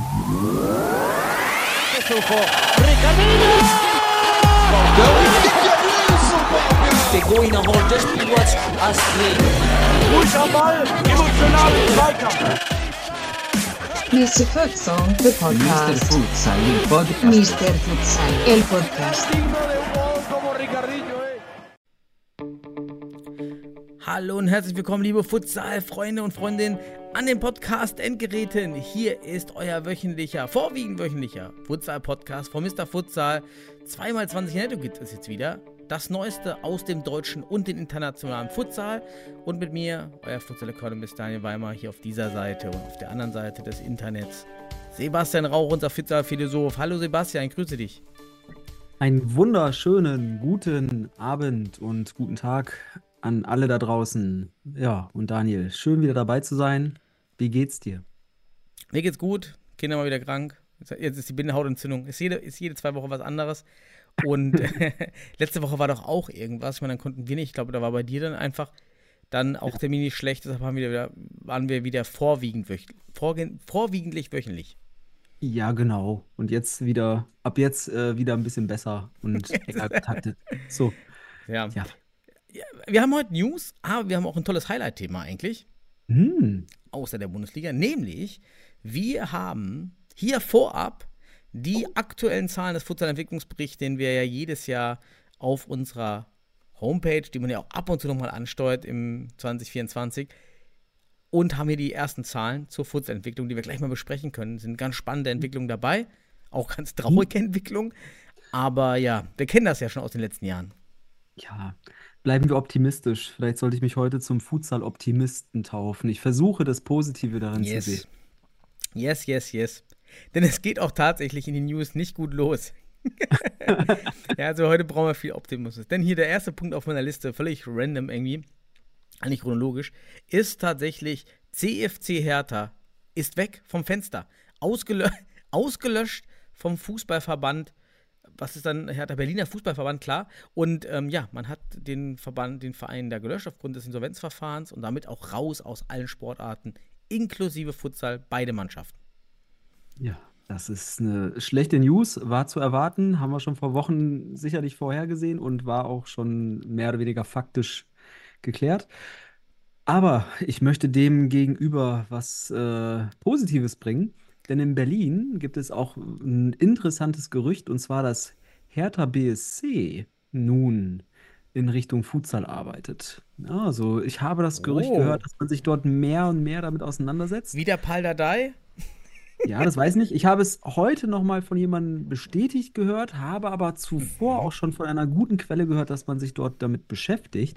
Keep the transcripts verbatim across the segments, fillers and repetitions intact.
Begoina holt das Spiel Astrid. Ruhig am Ball, emotionalen Zweikampf. mister Futsal, the podcast. mister Futsal, el podcast. mister Futsal, el podcast. Hallo und herzlich willkommen, liebe Futsal-Freunde und Freundinnen an den Podcast-Endgeräten. Hier ist euer wöchentlicher, vorwiegend wöchentlicher Futsal-Podcast von mister Futsal. zwei mal zwanzig Netto gibt es jetzt wieder. Das Neueste aus dem deutschen und den internationalen Futsal. Und mit mir, euer Futsal-Economist Daniel Weimer, hier auf dieser Seite und auf der anderen Seite des Internets Sebastian Rauch, unser Futsal-Philosoph. Hallo Sebastian, ich grüße dich. Einen wunderschönen guten Abend und guten Tag an alle da draußen. Ja, und Daniel, schön wieder dabei zu sein. Wie geht's dir? Mir geht's gut, Kinder mal wieder krank. Jetzt ist die Bindehautentzündung. Ist jede, ist jede zwei Wochen was anderes. Und letzte Woche war doch auch irgendwas. Ich meine, dann konnten wir nicht. Ich glaube, da war bei dir dann einfach dann auch Termin nicht schlecht. Deshalb haben wir wieder, waren wir wieder vorwiegend wöch- vorge- vorwiegend wöchentlich. Ja, genau. Und jetzt wieder, ab jetzt äh, wieder ein bisschen besser und enger getaktet. So, Ja. ja. Ja, wir haben heute News, aber wir haben auch ein tolles Highlight-Thema eigentlich. Hm. Außer der Bundesliga. Nämlich, wir haben hier vorab die aktuellen Zahlen des Futsal-Entwicklungsberichts, den wir ja jedes Jahr auf unserer Homepage, die man ja auch ab und zu nochmal ansteuert im zwanzig vierundzwanzig, und haben hier die ersten Zahlen zur Futsal-Entwicklung, die wir gleich mal besprechen können. Es sind ganz spannende Entwicklungen dabei, auch ganz traurige Entwicklungen, aber ja, wir kennen das ja schon aus den letzten Jahren. Ja, bleiben wir optimistisch. Vielleicht sollte ich mich heute zum Futsal-Optimisten taufen. Ich versuche, das Positive darin zu sehen. Yes, yes, yes. Denn es geht auch tatsächlich in den News nicht gut los. Ja, also heute brauchen wir viel Optimismus. Denn hier der erste Punkt auf meiner Liste, völlig random irgendwie, eigentlich chronologisch, ist tatsächlich C F C Hertha ist weg vom Fenster. Ausgelö- ausgelöscht vom Fußballverband. Was ist dann Hertha Berliner Fußballverband, klar. Und ähm, ja, man hat den Verband, den Verein da gelöscht aufgrund des Insolvenzverfahrens und damit auch raus aus allen Sportarten, inklusive Futsal, beide Mannschaften. Ja, das ist eine schlechte News, war zu erwarten, haben wir schon vor Wochen sicherlich vorhergesehen und war auch schon mehr oder weniger faktisch geklärt. Aber ich möchte dem gegenüber was äh, Positives bringen, denn in Berlin gibt es auch ein interessantes Gerücht, und zwar, dass Hertha B S C nun in Richtung Futsal arbeitet. Ja, also ich habe das Gerücht Oh. gehört, dass man sich dort mehr und mehr damit auseinandersetzt. Wieder Pal Dardai? Ja, das weiß ich nicht. Ich habe es heute nochmal von jemandem bestätigt gehört, habe aber zuvor auch schon von einer guten Quelle gehört, dass man sich dort damit beschäftigt.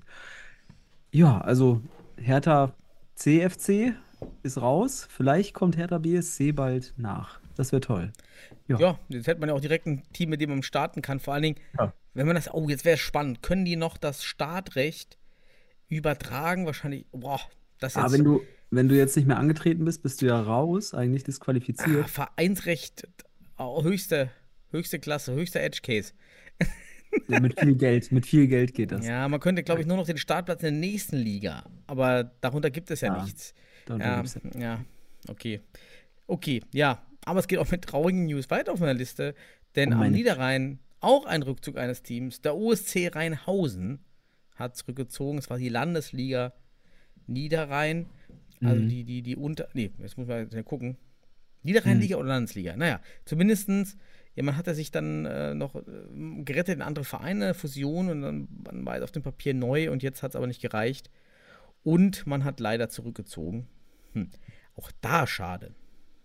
Ja, also Hertha C F C ist raus. Vielleicht kommt Hertha B S C bald nach. Das wäre toll. Ja. Ja, jetzt hätte man ja auch direkt ein Team, mit dem man starten kann. Vor allen Dingen, Ja. wenn man das, oh, jetzt wäre es spannend. Können die noch das Startrecht übertragen? Wahrscheinlich, boah, das Aber jetzt. wenn du, wenn du jetzt nicht mehr angetreten bist, bist du ja raus, eigentlich Ah, disqualifiziert. Vereinsrecht, oh, höchste, höchste Klasse, höchster Edge Case. Ja, mit viel Geld, mit viel Geld geht das. Ja, man könnte, glaube ich, nur noch den Startplatz in der nächsten Liga. Aber darunter gibt es ja, Ja, nichts. darunter Ja, gibt's ja- ja, okay. Okay, ja. Aber es geht auch mit traurigen News weiter auf meiner Liste. Denn Oh am Mensch. Niederrhein auch ein Rückzug eines Teams. Der O S C Rheinhausen hat zurückgezogen. Es war die Landesliga Niederrhein. Also Mhm. die, die, die unter. Nee, jetzt muss man ja gucken. Niederrhein-Liga oder Landesliga? Naja, zumindestens, ja, man hat er sich dann äh, noch äh, gerettet in andere Vereine, Fusion, und dann man war es auf dem Papier neu, und jetzt hat es aber nicht gereicht. Und man hat leider zurückgezogen. Hm. Auch da schade.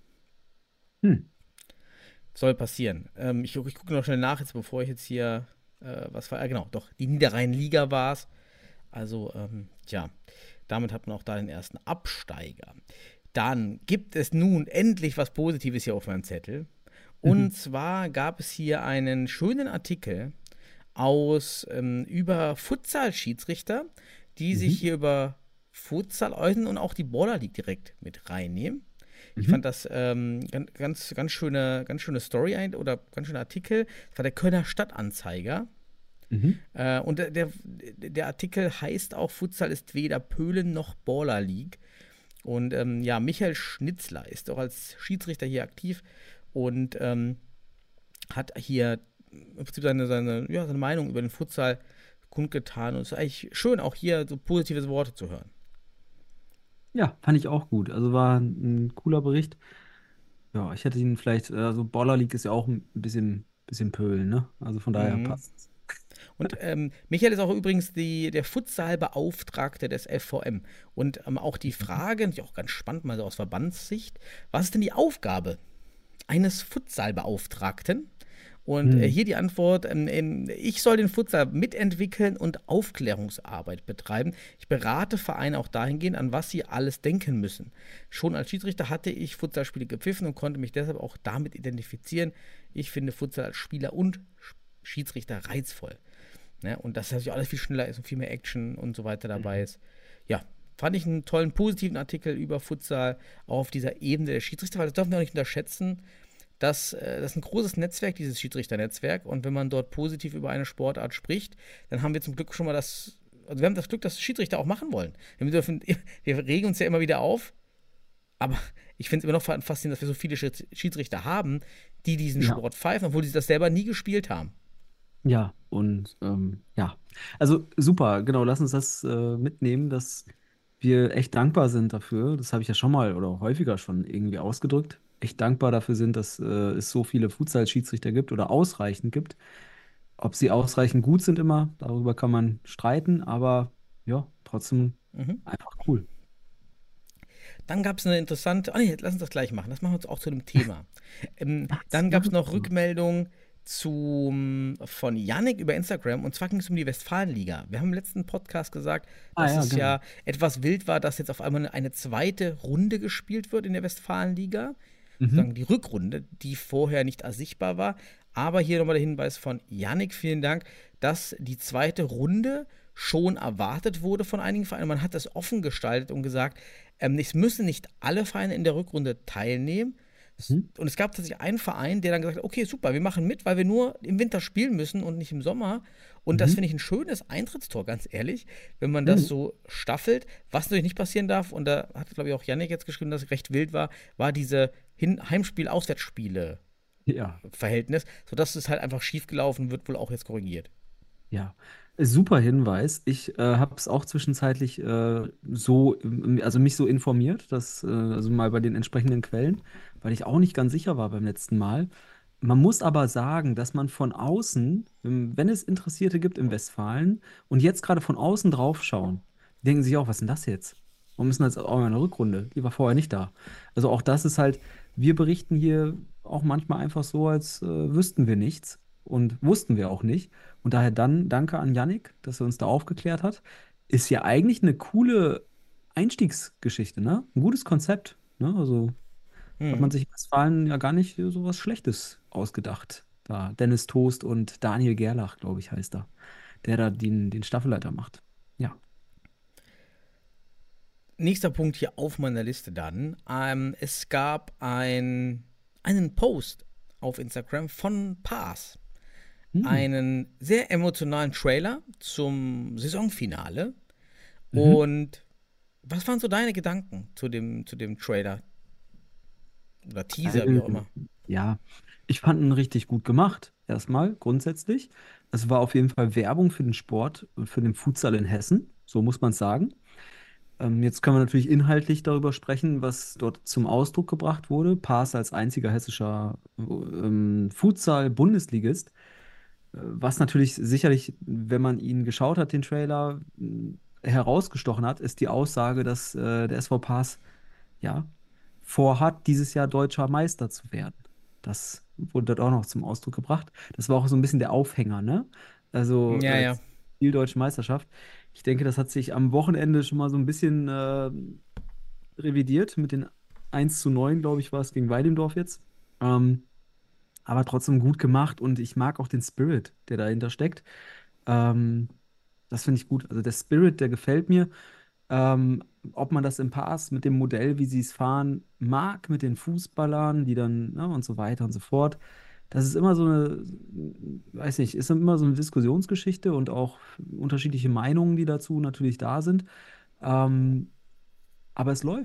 Hm. Soll passieren. Ähm, ich ich gucke noch schnell nach, jetzt bevor ich jetzt hier, äh, was war, äh, genau, doch, die Niederrhein-Liga war es. Also, ähm, tja, damit hat man auch da den ersten Absteiger. Dann gibt es nun endlich was Positives hier auf meinem Zettel. Und Mhm. zwar gab es hier einen schönen Artikel aus ähm, über Futsal-Schiedsrichter, die Mhm. sich hier über Futsal äußern und auch die Baller League direkt mit reinnehmen. Ich Mhm. fand das ähm, ganz, ganz, ganz schöne, ganz schöne Story ein, oder ganz schöner Artikel. Das war der Kölner Stadtanzeiger. Mhm. Äh, und der, der, der Artikel heißt auch: Futsal ist weder Pölen noch Baller League. Und ähm, ja, Michael Schnitzler ist auch als Schiedsrichter hier aktiv und ähm, hat hier im Prinzip seine, seine, ja, seine Meinung über den Futsal kundgetan. Und es ist eigentlich schön, auch hier so positive Worte zu hören. Ja, fand ich auch gut. Also war ein cooler Bericht. Ja, ich hätte ihn vielleicht, also Baller League ist ja auch ein bisschen, bisschen Pölen, ne? Also von daher Mhm. passt. Und ähm, Michael ist auch übrigens die, der Futsalbeauftragte des F V M. Und ähm, auch die Frage, die auch ganz spannend, mal so aus Verbandssicht, was ist denn die Aufgabe eines Futsalbeauftragten? Und äh, Hm. hier die Antwort, ähm, ähm, ich soll den Futsal mitentwickeln und Aufklärungsarbeit betreiben. Ich berate Vereine auch dahingehend, an was sie alles denken müssen. Schon als Schiedsrichter hatte ich Futsalspiele gepfiffen und konnte mich deshalb auch damit identifizieren. Ich finde Futsal als Spieler und Schiedsrichter reizvoll. Ne? Und dass das ja alles viel schneller ist und viel mehr Action und so weiter dabei ist. Ja, fand ich einen tollen, positiven Artikel über Futsal, auch auf dieser Ebene der Schiedsrichter, weil das dürfen wir auch nicht unterschätzen. Das, äh, das ist ein großes Netzwerk, dieses Schiedsrichternetzwerk. Und wenn man dort positiv über eine Sportart spricht, dann haben wir zum Glück schon mal das, also wir haben das Glück, dass Schiedsrichter auch machen wollen. Wir, dürfen, wir regen uns ja immer wieder auf, aber ich finde es immer noch faszinierend, dass wir so viele Schiedsrichter haben, die diesen Ja. Sport pfeifen, obwohl sie das selber nie gespielt haben. Ja, und ähm, ja, also super, genau, lass uns das äh, mitnehmen, dass wir echt dankbar sind dafür. Das habe ich ja schon mal oder häufiger schon irgendwie ausgedrückt. Echt dankbar dafür sind, dass äh, es so viele Futsal-Schiedsrichter gibt oder ausreichend gibt. Ob sie ausreichend gut sind immer, darüber kann man streiten, aber ja, trotzdem Mhm. einfach cool. Dann gab es eine interessante, ah nee, lass uns das gleich machen, das machen wir uns auch zu einem Thema. Ähm, Ach, dann gab es noch ja. Rückmeldungen zum, von Yannick über Instagram, und zwar ging es um die Westfalenliga. Wir haben im letzten Podcast gesagt, Ah, dass ja, es genau. ja etwas wild war, dass jetzt auf einmal eine zweite Runde gespielt wird in der Westfalenliga. Sozusagen Mhm. die Rückrunde, die vorher nicht sichtbar war. Aber hier nochmal der Hinweis von Yannick, vielen Dank, dass die zweite Runde schon erwartet wurde von einigen Vereinen. Man hat das offen gestaltet und gesagt, ähm, es müssen nicht alle Vereine in der Rückrunde teilnehmen. Mhm. Und es gab tatsächlich einen Verein, der dann gesagt hat, okay, super, wir machen mit, weil wir nur im Winter spielen müssen und nicht im Sommer. Und das Mhm. finde ich ein schönes Eintrittstor, ganz ehrlich, wenn man das Mhm. so staffelt. Was natürlich nicht passieren darf, und da hat, glaube ich, auch Yannick jetzt geschrieben, dass es recht wild war, war diese Hin- Heimspiel-Auswärtsspiele Ja. Verhältnis, sodass es halt einfach schiefgelaufen wird, wohl auch jetzt korrigiert. Ja, super Hinweis. Ich äh, habe es auch zwischenzeitlich äh, so, ähm, also mich so informiert, dass, äh, also mal bei den entsprechenden Quellen, weil ich auch nicht ganz sicher war beim letzten Mal. Man muss aber sagen, dass man von außen, ähm, wenn es Interessierte gibt im Westfalen und jetzt gerade von außen drauf schauen, die denken sich auch, was ist denn das jetzt? Warum ist denn das auch eine Rückrunde? Die war vorher nicht da. Also auch das ist halt, wir berichten hier auch manchmal einfach so, als äh, wüssten wir nichts und wussten wir auch nicht. Und daher dann danke an Yannick, dass er uns da aufgeklärt hat. Ist ja eigentlich eine coole Einstiegsgeschichte, ne? Ein gutes Konzept, ne? Also hat man Mhm. sich in Westfalen ja gar nicht so was Schlechtes ausgedacht. Da Dennis Toast und Daniel Gerlach, glaube ich, heißt er, der da den, den Staffelleiter macht. Ja. Nächster Punkt hier auf meiner Liste dann. Ähm, es gab ein, einen Post auf Instagram von Paas. Hm. Einen sehr emotionalen Trailer zum Saisonfinale. Mhm. Und was waren so deine Gedanken zu dem, zu dem Trailer? Oder Teaser, wie auch Ähm, immer. ja, ich fand ihn richtig gut gemacht. Erstmal grundsätzlich. Es war auf jeden Fall Werbung für den Sport und für den Futsal in Hessen. So muss man es sagen. Ähm, jetzt können wir natürlich inhaltlich darüber sprechen, was dort zum Ausdruck gebracht wurde. Paas als einziger hessischer ähm, Futsal-Bundesligist. Äh, Was natürlich sicherlich, wenn man ihn geschaut hat, den Trailer, mh, herausgestochen hat, ist die Aussage, dass äh, der S V Paas ja vorhat, dieses Jahr deutscher Meister zu werden. Das wurde dort auch noch zum Ausdruck gebracht. Das war auch so ein bisschen der Aufhänger, ne? Also Ja, äh, ja. Ziel Deutsche Meisterschaft. Ich denke, das hat sich am Wochenende schon mal so ein bisschen äh, revidiert mit den eins zu neun, glaube ich, war es gegen Weidendorf jetzt. Ähm, aber trotzdem gut gemacht und ich mag auch den Spirit, der dahinter steckt. Ähm, Das finde ich gut. Also der Spirit, der gefällt mir. Ähm, ob man das im Pass mit dem Modell, wie sie es fahren, mag, mit den Fußballern, die dann, ne, und so weiter und so fort. Das ist immer so eine, weiß nicht, ist immer so eine Diskussionsgeschichte und auch unterschiedliche Meinungen, die dazu natürlich da sind. Ähm, aber es läuft.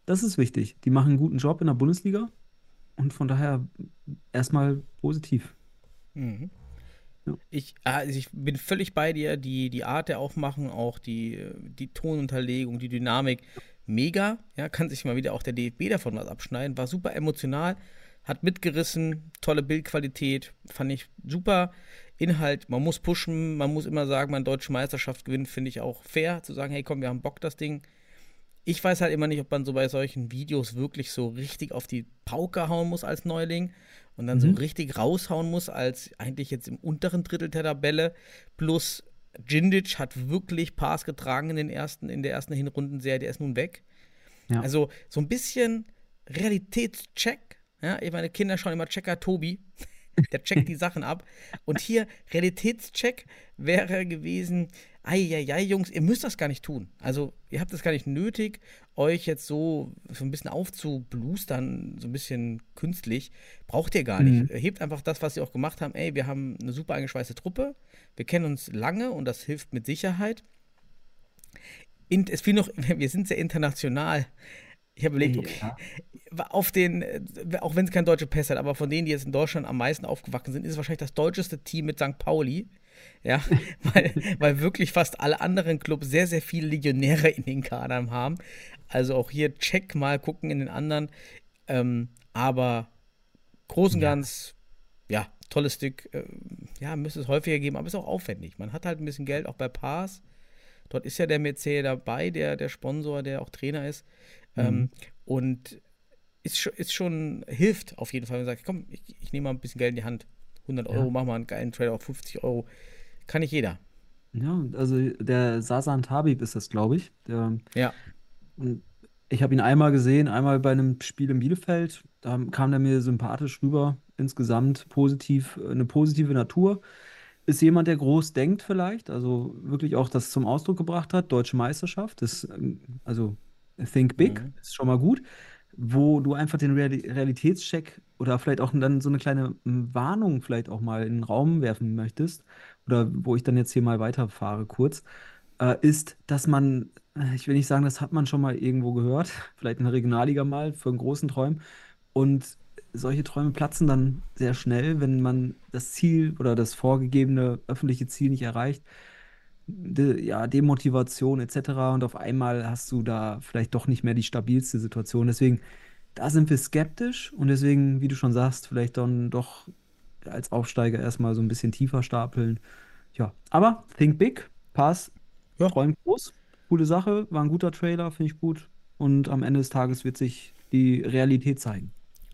das ist wichtig. Die machen einen guten Job in der Bundesliga und von daher erstmal positiv. Mhm. Ja. Ich, also ich bin völlig bei dir. Die, die Art der Aufmachung, auch die, die Tonunterlegung, die Dynamik, mega. Ja, kann sich mal wieder auch der D F B davon was abschneiden. War super emotional, hat mitgerissen, tolle Bildqualität, fand ich super. Inhalt, man muss pushen, man muss immer sagen, man deutsche Meisterschaft gewinnt, finde ich auch fair, zu sagen, hey komm, wir haben Bock, das Ding. Ich weiß halt immer nicht, ob man so bei solchen Videos wirklich so richtig auf die Pauke hauen muss als Neuling und dann Mhm. so richtig raushauen muss, als eigentlich jetzt im unteren Drittel der Tabelle. Plus Djindjic hat wirklich Pass getragen in den ersten, in der ersten Hinrundenserie, der ist nun weg. Ja. Also so ein bisschen Realitätscheck. Ja, meine Kinder schauen immer Checker Tobi. Der checkt die Sachen ab. Und hier Realitätscheck wäre gewesen, eieiei, Jungs, ihr müsst das gar nicht tun. Also ihr habt es gar nicht nötig, euch jetzt so, so ein bisschen aufzublustern, so ein bisschen künstlich. Braucht ihr gar nicht. Mhm. Hebt einfach das, was sie auch gemacht haben. Ey, wir haben eine super eingeschweißte Truppe. Wir kennen uns lange und das hilft mit Sicherheit. In, es fiel noch, wir sind sehr international. Ich habe überlegt, okay, Ja. auf den, äh, auch wenn es kein deutscher Pass hat, aber von denen, die jetzt in Deutschland am meisten aufgewachsen sind, ist es wahrscheinlich das deutscheste Team mit Sankt Pauli. Ja, weil, weil wirklich fast alle anderen Clubs sehr, sehr viele Legionäre in den Kadern haben. Also auch hier check mal gucken in den anderen. Ähm, aber groß und Ja. ganz, ja, tolles Stück. Äh, ja, müsste es häufiger geben, aber ist auch aufwendig. Man hat halt ein bisschen Geld auch bei Pass. Dort ist ja der Mercedes dabei, der, der Sponsor, der auch Trainer ist. Ähm, Mhm. und ist, scho- ist schon, hilft auf jeden Fall, wenn man sagt, komm, ich, ich nehme mal ein bisschen Geld in die Hand. hundert Euro, Ja. mach mal einen geilen Trailer auf fünfzig Euro. Kann nicht jeder. Ja, also der Sasan Tabib ist das, glaube ich. Der, Ja. und ich habe ihn einmal gesehen, einmal bei einem Spiel in Bielefeld. Da kam der mir sympathisch rüber. Insgesamt positiv, eine positive Natur. Ist jemand, der groß denkt vielleicht, also wirklich auch das zum Ausdruck gebracht hat. Deutsche Meisterschaft, das, ähm, also Think Big, Mhm. ist schon mal gut. Wo du einfach den Reali Realitätscheck oder vielleicht auch dann so eine kleine ähm, Warnung vielleicht auch mal in den Raum werfen möchtest, oder wo ich dann jetzt hier mal weiterfahre kurz, äh, ist, dass man, äh, ich will nicht sagen, das hat man schon mal irgendwo gehört, vielleicht in der Regionalliga mal, für einen großen Träumen. Und solche Träume platzen dann sehr schnell, wenn man das Ziel oder das vorgegebene öffentliche Ziel nicht erreicht. De, ja, Demotivation et cetera. Und auf einmal hast du da vielleicht doch nicht mehr die stabilste Situation. Deswegen, da sind wir skeptisch und deswegen, wie du schon sagst, vielleicht dann doch als Aufsteiger erstmal so ein bisschen tiefer stapeln. Ja, aber think big, pass, Ja. träum groß, coole Sache, war ein guter Trailer, finde ich gut. Und am Ende des Tages wird sich die Realität zeigen.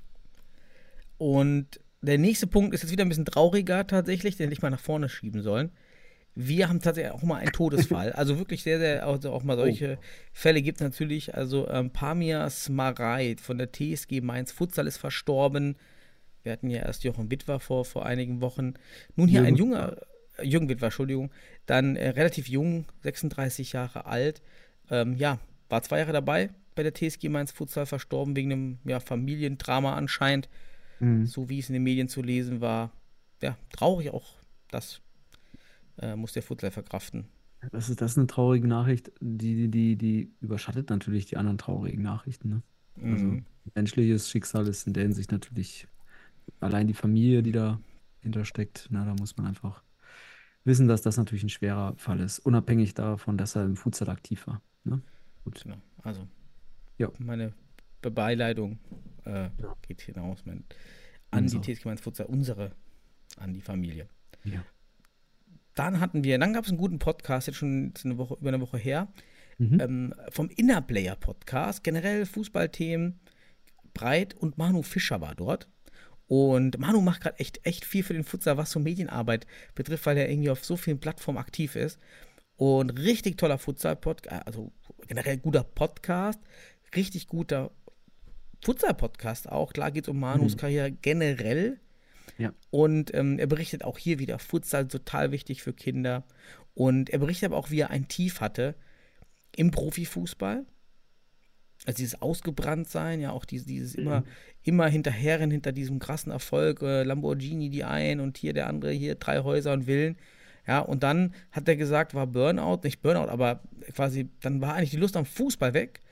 Und der nächste Punkt ist jetzt wieder ein bisschen trauriger tatsächlich, den hätte ich mal nach vorne schieben sollen. Wir haben tatsächlich auch mal einen Todesfall. Also wirklich sehr, sehr, also auch mal solche Fälle gibt es natürlich. Also ähm, Pamir Smaraj von der T S G Mainz Futsal ist verstorben. Wir hatten ja erst Jochen Witwer vor, vor einigen Wochen. Nun hier ein Jürgen junger, äh, Jürgen Witwer, Entschuldigung, dann äh, relativ jung, sechsunddreißig Jahre alt. Ähm, ja, war zwei Jahre dabei bei der T S G Mainz Futsal, verstorben wegen einem ja, Familiendrama anscheinend. Mhm. So wie es in den Medien zu lesen war. Ja, traurig auch, das äh, muss der Futsal verkraften. Das ist, das ist eine traurige Nachricht, die, die, die überschattet natürlich die anderen traurigen Nachrichten. Ne? Also Mhm. menschliches Schicksal ist in der Hinsicht natürlich allein die Familie, die da hintersteckt. Na, da muss man einfach wissen, dass das natürlich ein schwerer Fall ist, unabhängig davon, dass er im Futsal aktiv war. Ne? Gut. Genau. Also, Ja. meine Beileidung äh, Ja. geht hinaus mein, an die Unsere. T S G Mainz Futsal, unsere, an die Familie. Ja. Dann hatten wir, dann gab es einen guten Podcast, jetzt schon eine Woche, über eine Woche her, Mhm. ähm, vom Inner Player Podcast, generell Fußballthemen breit, und Manu Fischer war dort. Und Manu macht gerade echt, echt viel für den Futsal, was so Medienarbeit betrifft, weil er irgendwie auf so vielen Plattformen aktiv ist. Und richtig toller Futsal-Podcast, also generell guter Podcast, richtig guter Futsal-Podcast auch. Klar geht es um Manus Mhm. Karriere generell. Ja. Und ähm, er berichtet auch hier wieder, Futsal total wichtig für Kinder. Und er berichtet aber auch, wie er ein Tief hatte im Profifußball. Also dieses Ausgebranntsein, ja, auch dieses, dieses immer, immer hinterherren hinter diesem krassen Erfolg, äh, Lamborghini die ein und hier der andere, hier drei Häuser und Villen. Ja, und dann hat er gesagt, war Burnout, nicht Burnout, aber quasi, dann war eigentlich die Lust am Fußball weg.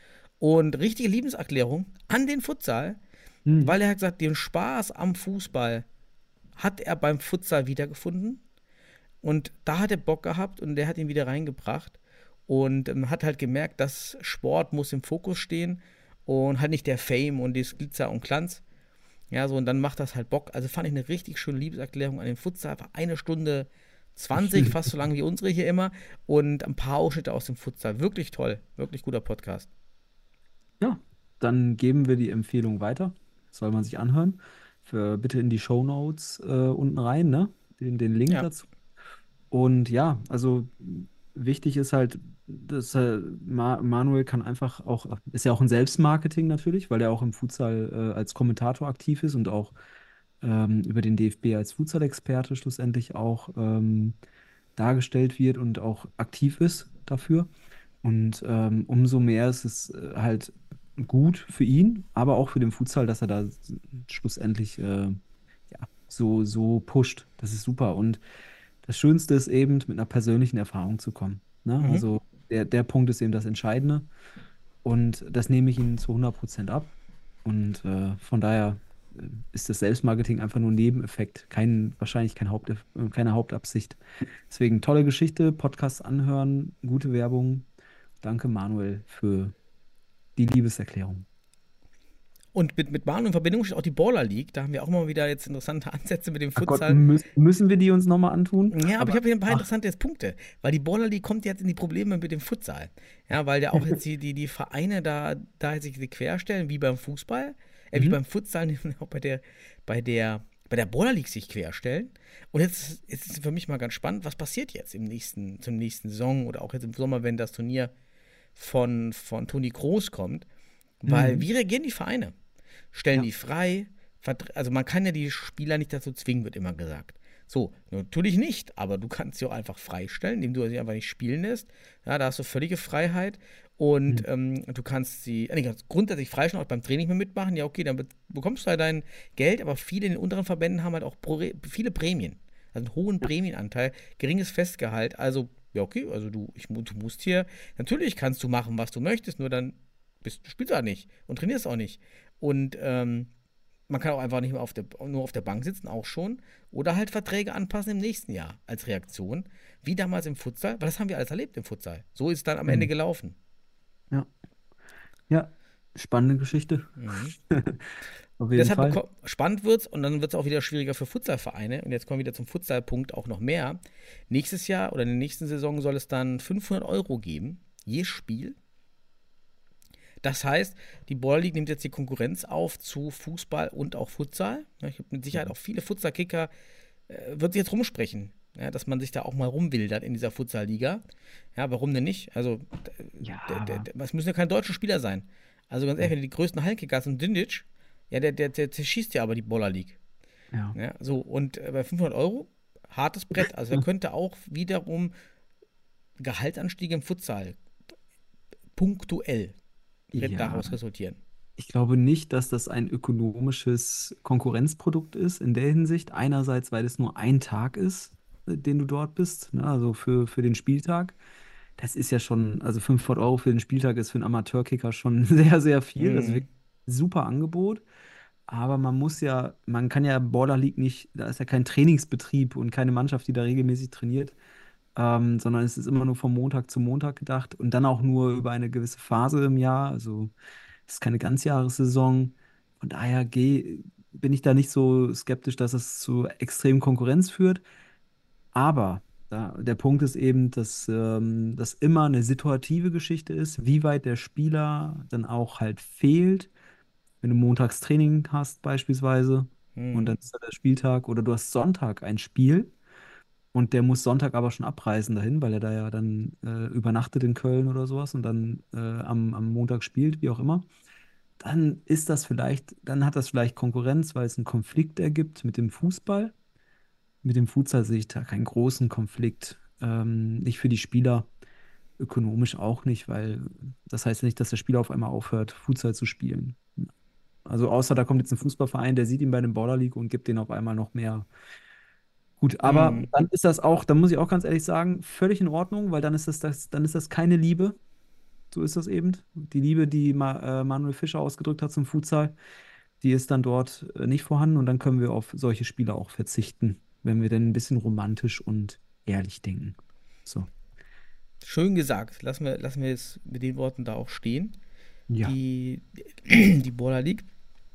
Und richtige Liebeserklärung an den Futsal, Hm. weil er hat gesagt, den Spaß am Fußball hat er beim Futsal wiedergefunden. Und da hat er Bock gehabt und der hat ihn wieder reingebracht. Und ähm, hat halt gemerkt, dass Sport muss im Fokus stehen und halt nicht der Fame und das Glitzer und Glanz. Ja, so, und dann macht das halt Bock. Also fand ich eine richtig schöne Liebeserklärung an den Futsal. War eine Stunde zwanzig, fast so lang wie unsere hier immer. Und ein paar Ausschnitte aus dem Futsal. Wirklich toll. Wirklich guter Podcast. Ja, dann geben wir die Empfehlung weiter. Soll man sich anhören. Für, bitte in die Shownotes äh, unten rein, ne? Den, den Link Ja. dazu. Und ja, also wichtig ist halt, dass äh, Ma Manuel kann einfach auch, ist ja auch ein Selbstmarketing natürlich, weil er auch im Futsal äh, als Kommentator aktiv ist und auch ähm, über den D F B als Futsal-Experte schlussendlich auch ähm, dargestellt wird und auch aktiv ist dafür. Und ähm, umso mehr ist es äh, halt gut für ihn, aber auch für den Futsal, dass er da s- schlussendlich äh, ja, so, so pusht. Das ist super. Und das Schönste ist eben, mit einer persönlichen Erfahrung zu kommen. Ne? Mhm. Also der, der Punkt ist eben das Entscheidende. Und das nehme ich ihm zu hundert Prozent ab. Und äh, von daher äh, ist das Selbstmarketing einfach nur ein Nebeneffekt, kein, wahrscheinlich kein Haupt, äh, keine Hauptabsicht. Deswegen tolle Geschichte, Podcast anhören, gute Werbung. Danke, Manuel, für die Liebeserklärung. Und mit, mit Manu in Verbindung steht auch die Baller League. Da haben wir auch mal wieder jetzt interessante Ansätze mit dem Ach Gott, Futsal. müß, müssen wir die uns nochmal antun? Ja, aber ich habe hier ein paar ach, interessante jetzt Punkte, weil die Baller League kommt jetzt in die Probleme mit dem Futsal. Ja, weil ja auch jetzt die, die, die Vereine da, da sich querstellen, wie beim Fußball, äh, wie Mhm. beim Futsal, auch bei der, bei der, bei der Baller League sich querstellen. Und jetzt ist es für mich mal ganz spannend, was passiert jetzt im nächsten, zum nächsten Saison oder auch jetzt im Sommer, wenn das Turnier von, von Toni Kroos kommt. Weil Mhm. wie reagieren die Vereine? Stellen Ja. die frei? Verdr- Also man kann ja die Spieler nicht dazu zwingen, wird immer gesagt. So, natürlich nicht, aber du kannst sie auch einfach freistellen, indem du sie einfach nicht spielen lässt. Ja, da hast du völlige Freiheit und Mhm. ähm, du kannst sie, äh, nee, kannst grundsätzlich freistellen, auch beim Training mehr mitmachen. Ja, okay, dann be bekommst du halt dein Geld, aber viele in den unteren Verbänden haben halt auch Pro viele Prämien. Also einen hohen Prämienanteil, geringes Festgehalt. Also, ja, okay, also du, ich, mu- du musst hier, natürlich kannst du machen, was du möchtest, nur dann bist, du spielst auch nicht und trainierst auch nicht. Und ähm, man kann auch einfach nicht mehr auf der, nur auf der Bank sitzen, auch schon. Oder halt Verträge anpassen im nächsten Jahr als Reaktion. Wie damals im Futsal, weil das haben wir alles erlebt im Futsal. So ist es dann am Ende Mhm. gelaufen. Ja. Ja, spannende Geschichte. Mhm. Auf jeden Deshalb Fall. beko- spannend wird es und dann wird es auch wieder schwieriger für Futsalvereine. Und jetzt kommen wir wieder zum Futsalpunkt auch noch mehr. Nächstes Jahr oder in der nächsten Saison soll es dann fünfhundert Euro geben, je Spiel. Das heißt, die Baller League nimmt jetzt die Konkurrenz auf zu Fußball und auch Futsal. Ja, ich habe mit Sicherheit auch viele Futsal-Kicker, äh, wird sich jetzt rumsprechen, ja, dass man sich da auch mal rumwildert in dieser Futsal-Liga. Ja, warum denn nicht? Also, Ja, der, der, aber der, es müssen ja keine deutschen Spieler sein. Also ganz ehrlich, wenn die größten Hallenkicker sind, Dindic, ja, der, der, der zerschießt ja aber die Baller League. ja. Ja, so, und äh, bei fünfhundert Euro, hartes Brett. Also, er könnte auch wiederum Gehaltsanstiege im Futsal punktuell Ja, daraus resultieren. ich glaube nicht, dass das ein ökonomisches Konkurrenzprodukt ist in der Hinsicht. Einerseits, weil es nur ein Tag ist, äh, den du dort bist, ne? Also für, für den Spieltag. Das ist ja schon, also fünfhundert Euro für den Spieltag ist für einen Amateurkicker schon sehr, sehr viel. Das ist Mhm. wirklich ein super Angebot. Aber man muss ja, man kann ja Border League nicht, da ist ja kein Trainingsbetrieb und keine Mannschaft, die da regelmäßig trainiert, ähm, sondern es ist immer nur von Montag zu Montag gedacht und dann auch nur über eine gewisse Phase im Jahr. Also es ist keine Ganzjahressaison. Von daher geh, bin ich da nicht so skeptisch, dass es zu extremen Konkurrenz führt. Aber da, der Punkt ist eben, dass ähm, das immer eine situative Geschichte ist, wie weit der Spieler dann auch halt fehlt. Wenn du montags Training hast beispielsweise und Mhm. dann ist da der Spieltag oder du hast Sonntag ein Spiel und der muss Sonntag aber schon abreisen dahin, weil er da ja dann äh, übernachtet in Köln oder sowas und dann äh, am, am Montag spielt, wie auch immer, dann ist das vielleicht, dann hat das vielleicht Konkurrenz, weil es einen Konflikt ergibt mit dem Fußball. Mit dem Futsal sehe ich da keinen großen Konflikt. Ähm, nicht für die Spieler, ökonomisch auch nicht, weil das heißt ja nicht, dass der Spieler auf einmal aufhört, Futsal zu spielen. Also außer da kommt jetzt ein Fußballverein, der sieht ihn bei dem Border League und gibt denen auf einmal noch mehr. Gut, aber Mhm. dann ist das auch, dann muss ich auch ganz ehrlich sagen, völlig in Ordnung, weil dann ist das, das, dann ist das keine Liebe, So ist das eben. Die Liebe, die Ma äh, Manuel Fischer ausgedrückt hat zum Futsal, die ist dann dort äh, nicht vorhanden und dann können wir auf solche Spiele auch verzichten, wenn wir dann ein bisschen romantisch und ehrlich denken. So. Schön gesagt. Lassen wir, lassen wir es mit den Worten da auch stehen. Ja. Die, die Baller League.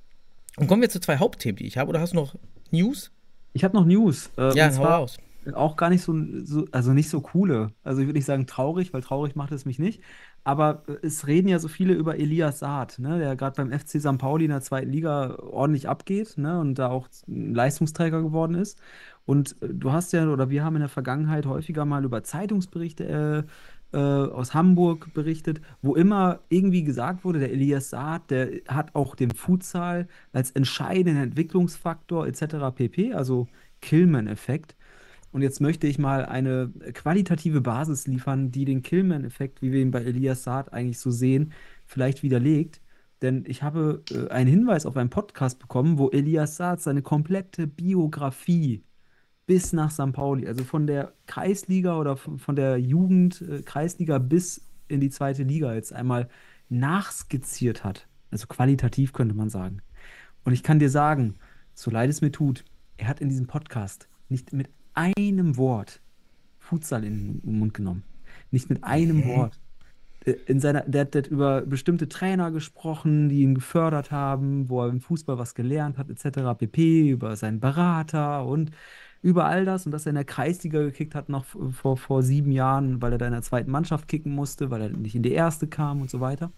Und kommen wir zu zwei Hauptthemen, die ich habe. Oder hast du noch News? Ich habe noch News. Äh, Ja, und hau zwar raus. auch gar nicht so, so, also nicht so coole. Also ich würde nicht sagen traurig, weil traurig macht es mich nicht. Aber äh, es reden ja so viele über Elias Saad, ne, der gerade beim F C Sankt Pauli in der zweiten Liga ordentlich abgeht, ne, und da auch ein Leistungsträger geworden ist. Und äh, du hast ja, oder wir haben in der Vergangenheit häufiger mal über Zeitungsberichte äh, äh, aus Hamburg berichtet, wo immer irgendwie gesagt wurde, der Elias Saad, der hat auch den Futsal als entscheidenden Entwicklungsfaktor et cetera pp., also Killman-Effekt. Und jetzt möchte ich mal eine qualitative Basis liefern, die den Killman-Effekt, wie wir ihn bei Elias Saad eigentlich so sehen, vielleicht widerlegt. Denn ich habe äh, einen Hinweis auf einen Podcast bekommen, wo Elias Saad seine komplette Biografie bis nach Sankt Pauli, also von der Kreisliga oder von, von der Jugend äh, Kreisliga bis in die zweite Liga jetzt einmal nachskizziert hat. Also qualitativ könnte man sagen. Und ich kann dir sagen, so leid es mir tut, er hat in diesem Podcast nicht mit einem Wort Futsal in den Mund genommen. Nicht mit einem Wort. Äh, In seiner, der, hat- der hat über bestimmte Trainer gesprochen, die ihn gefördert haben, wo er im Fußball was gelernt hat, et cetera pp., über seinen Berater und über all das und dass er in der Kreisliga gekickt hat noch vor, vor sieben Jahren, weil er da in der zweiten Mannschaft kicken musste, weil er nicht in die erste kam und so weiter.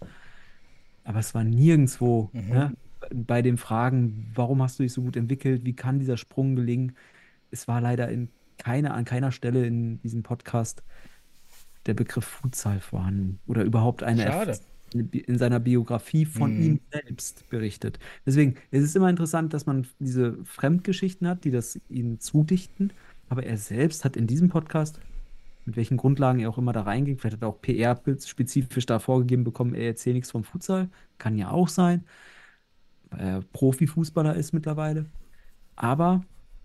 Aber es war nirgendwo, ne, bei den Fragen, warum hast du dich so gut entwickelt, wie kann dieser Sprung gelingen? Es war leider in keiner, an keiner Stelle in diesem Podcast der Begriff Futsal vorhanden oder überhaupt eine Erf- Schade. eine Bi- in seiner Biografie von Mhm. ihm selbst berichtet. Deswegen, es ist immer interessant, dass man diese Fremdgeschichten hat, die das ihm zudichten, aber er selbst hat in diesem Podcast, mit welchen Grundlagen er auch immer da reinging, vielleicht hat er auch P R-spezifisch da vorgegeben bekommen, er erzählt nichts vom Futsal, kann ja auch sein, weil er Profifußballer ist mittlerweile, aber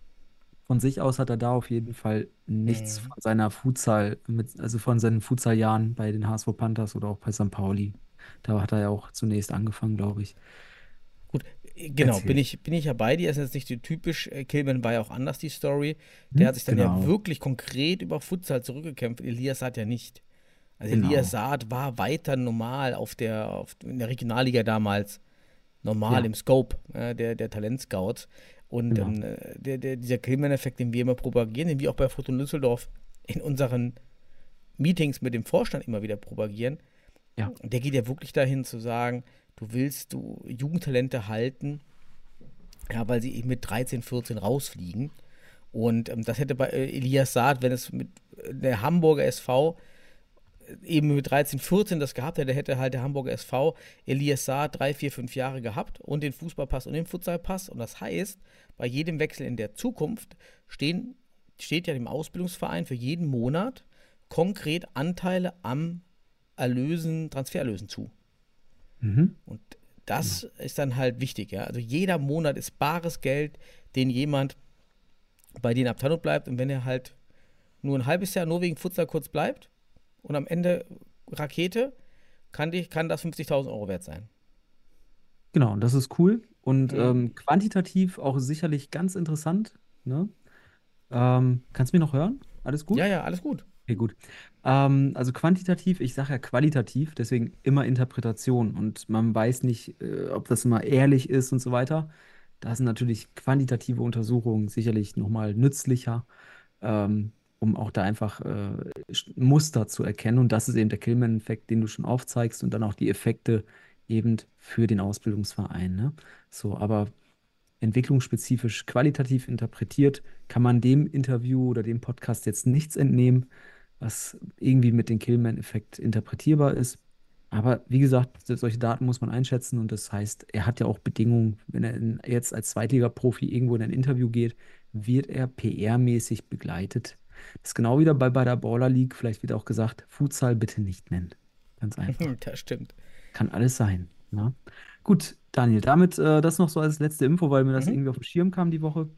von sich aus hat er da auf jeden Fall nichts Mhm. von seiner Futsal, mit, also von seinen Futsaljahren bei den H S V Panthers oder auch bei Sankt Pauli. Da hat er ja auch zunächst angefangen, glaube ich. Gut, äh, genau, bin Erzähl. ich, bin ich ja bei dir. Ist jetzt nicht so typisch. äh, Killman war ja auch anders, die Story. Der Hm? hat sich dann ja Genau, wirklich konkret über Futsal zurückgekämpft. Elias Saad ja nicht. Also genau. Elias Saad war weiter normal auf der, auf, in der Regionalliga damals. Normal Ja, im Scope äh, der, der Talentscouts. Und genau. ähm, äh, der, der, dieser Killman-Effekt, den wir immer propagieren, den wir auch bei Fortuna Düsseldorf in unseren Meetings mit dem Vorstand immer wieder propagieren, Ja, der geht ja wirklich dahin zu sagen, du willst du Jugendtalente halten, ja, weil sie eben mit dreizehn, vierzehn rausfliegen. Und ähm, das hätte bei äh, Elias Saad, wenn es mit äh, der Hamburger S V äh, eben mit dreizehn, vierzehn das gehabt hätte, hätte halt der Hamburger S V Elias Saad drei, vier, fünf Jahre gehabt und den Fußballpass und den Futsalpass. Und das heißt, bei jedem Wechsel in der Zukunft stehen, steht ja dem Ausbildungsverein für jeden Monat konkret Anteile am Erlösen, Transfererlösen zu. Mhm. Und Genau. das ist dann halt wichtig, ja. Also jeder Monat ist bares Geld, den jemand bei dir in Abteilung bleibt. Und wenn er halt nur ein halbes Jahr nur wegen Futsal kurz bleibt und am Ende Rakete, kann, die, kann das fünfzigtausend Euro wert sein. Genau, und das ist cool und Mhm. ähm, quantitativ auch sicherlich ganz interessant. Ne? Ähm, kannst du mich noch hören? Alles gut? Ja, ja, alles gut. Okay, gut. Ähm, also quantitativ, ich sage ja qualitativ, deswegen immer Interpretation und man weiß nicht, äh, ob das immer ehrlich ist und so weiter. Da sind natürlich quantitative Untersuchungen sicherlich nochmal nützlicher, ähm, um auch da einfach äh, Sch- Muster zu erkennen. Und das ist eben der Killman-Effekt, den du schon aufzeigst und dann auch die Effekte eben für den Ausbildungsverein. Ne? So, aber entwicklungsspezifisch qualitativ interpretiert, kann man dem Interview oder dem Podcast jetzt nichts entnehmen, was irgendwie mit dem Killman-Effekt interpretierbar ist. Aber wie gesagt, solche Daten muss man einschätzen und das heißt, er hat ja auch Bedingungen, wenn er in, jetzt als Zweitliga-Profi irgendwo in ein Interview geht, wird er P R-mäßig begleitet. Das ist genau wieder bei, bei der Baller League, vielleicht wird auch gesagt, Futsal bitte nicht nennen. Ganz einfach. Das stimmt. Kann alles sein. Ne? Gut, Daniel, damit äh, das noch so als letzte Info, weil mir das Mhm. irgendwie auf den Schirm kam die Woche.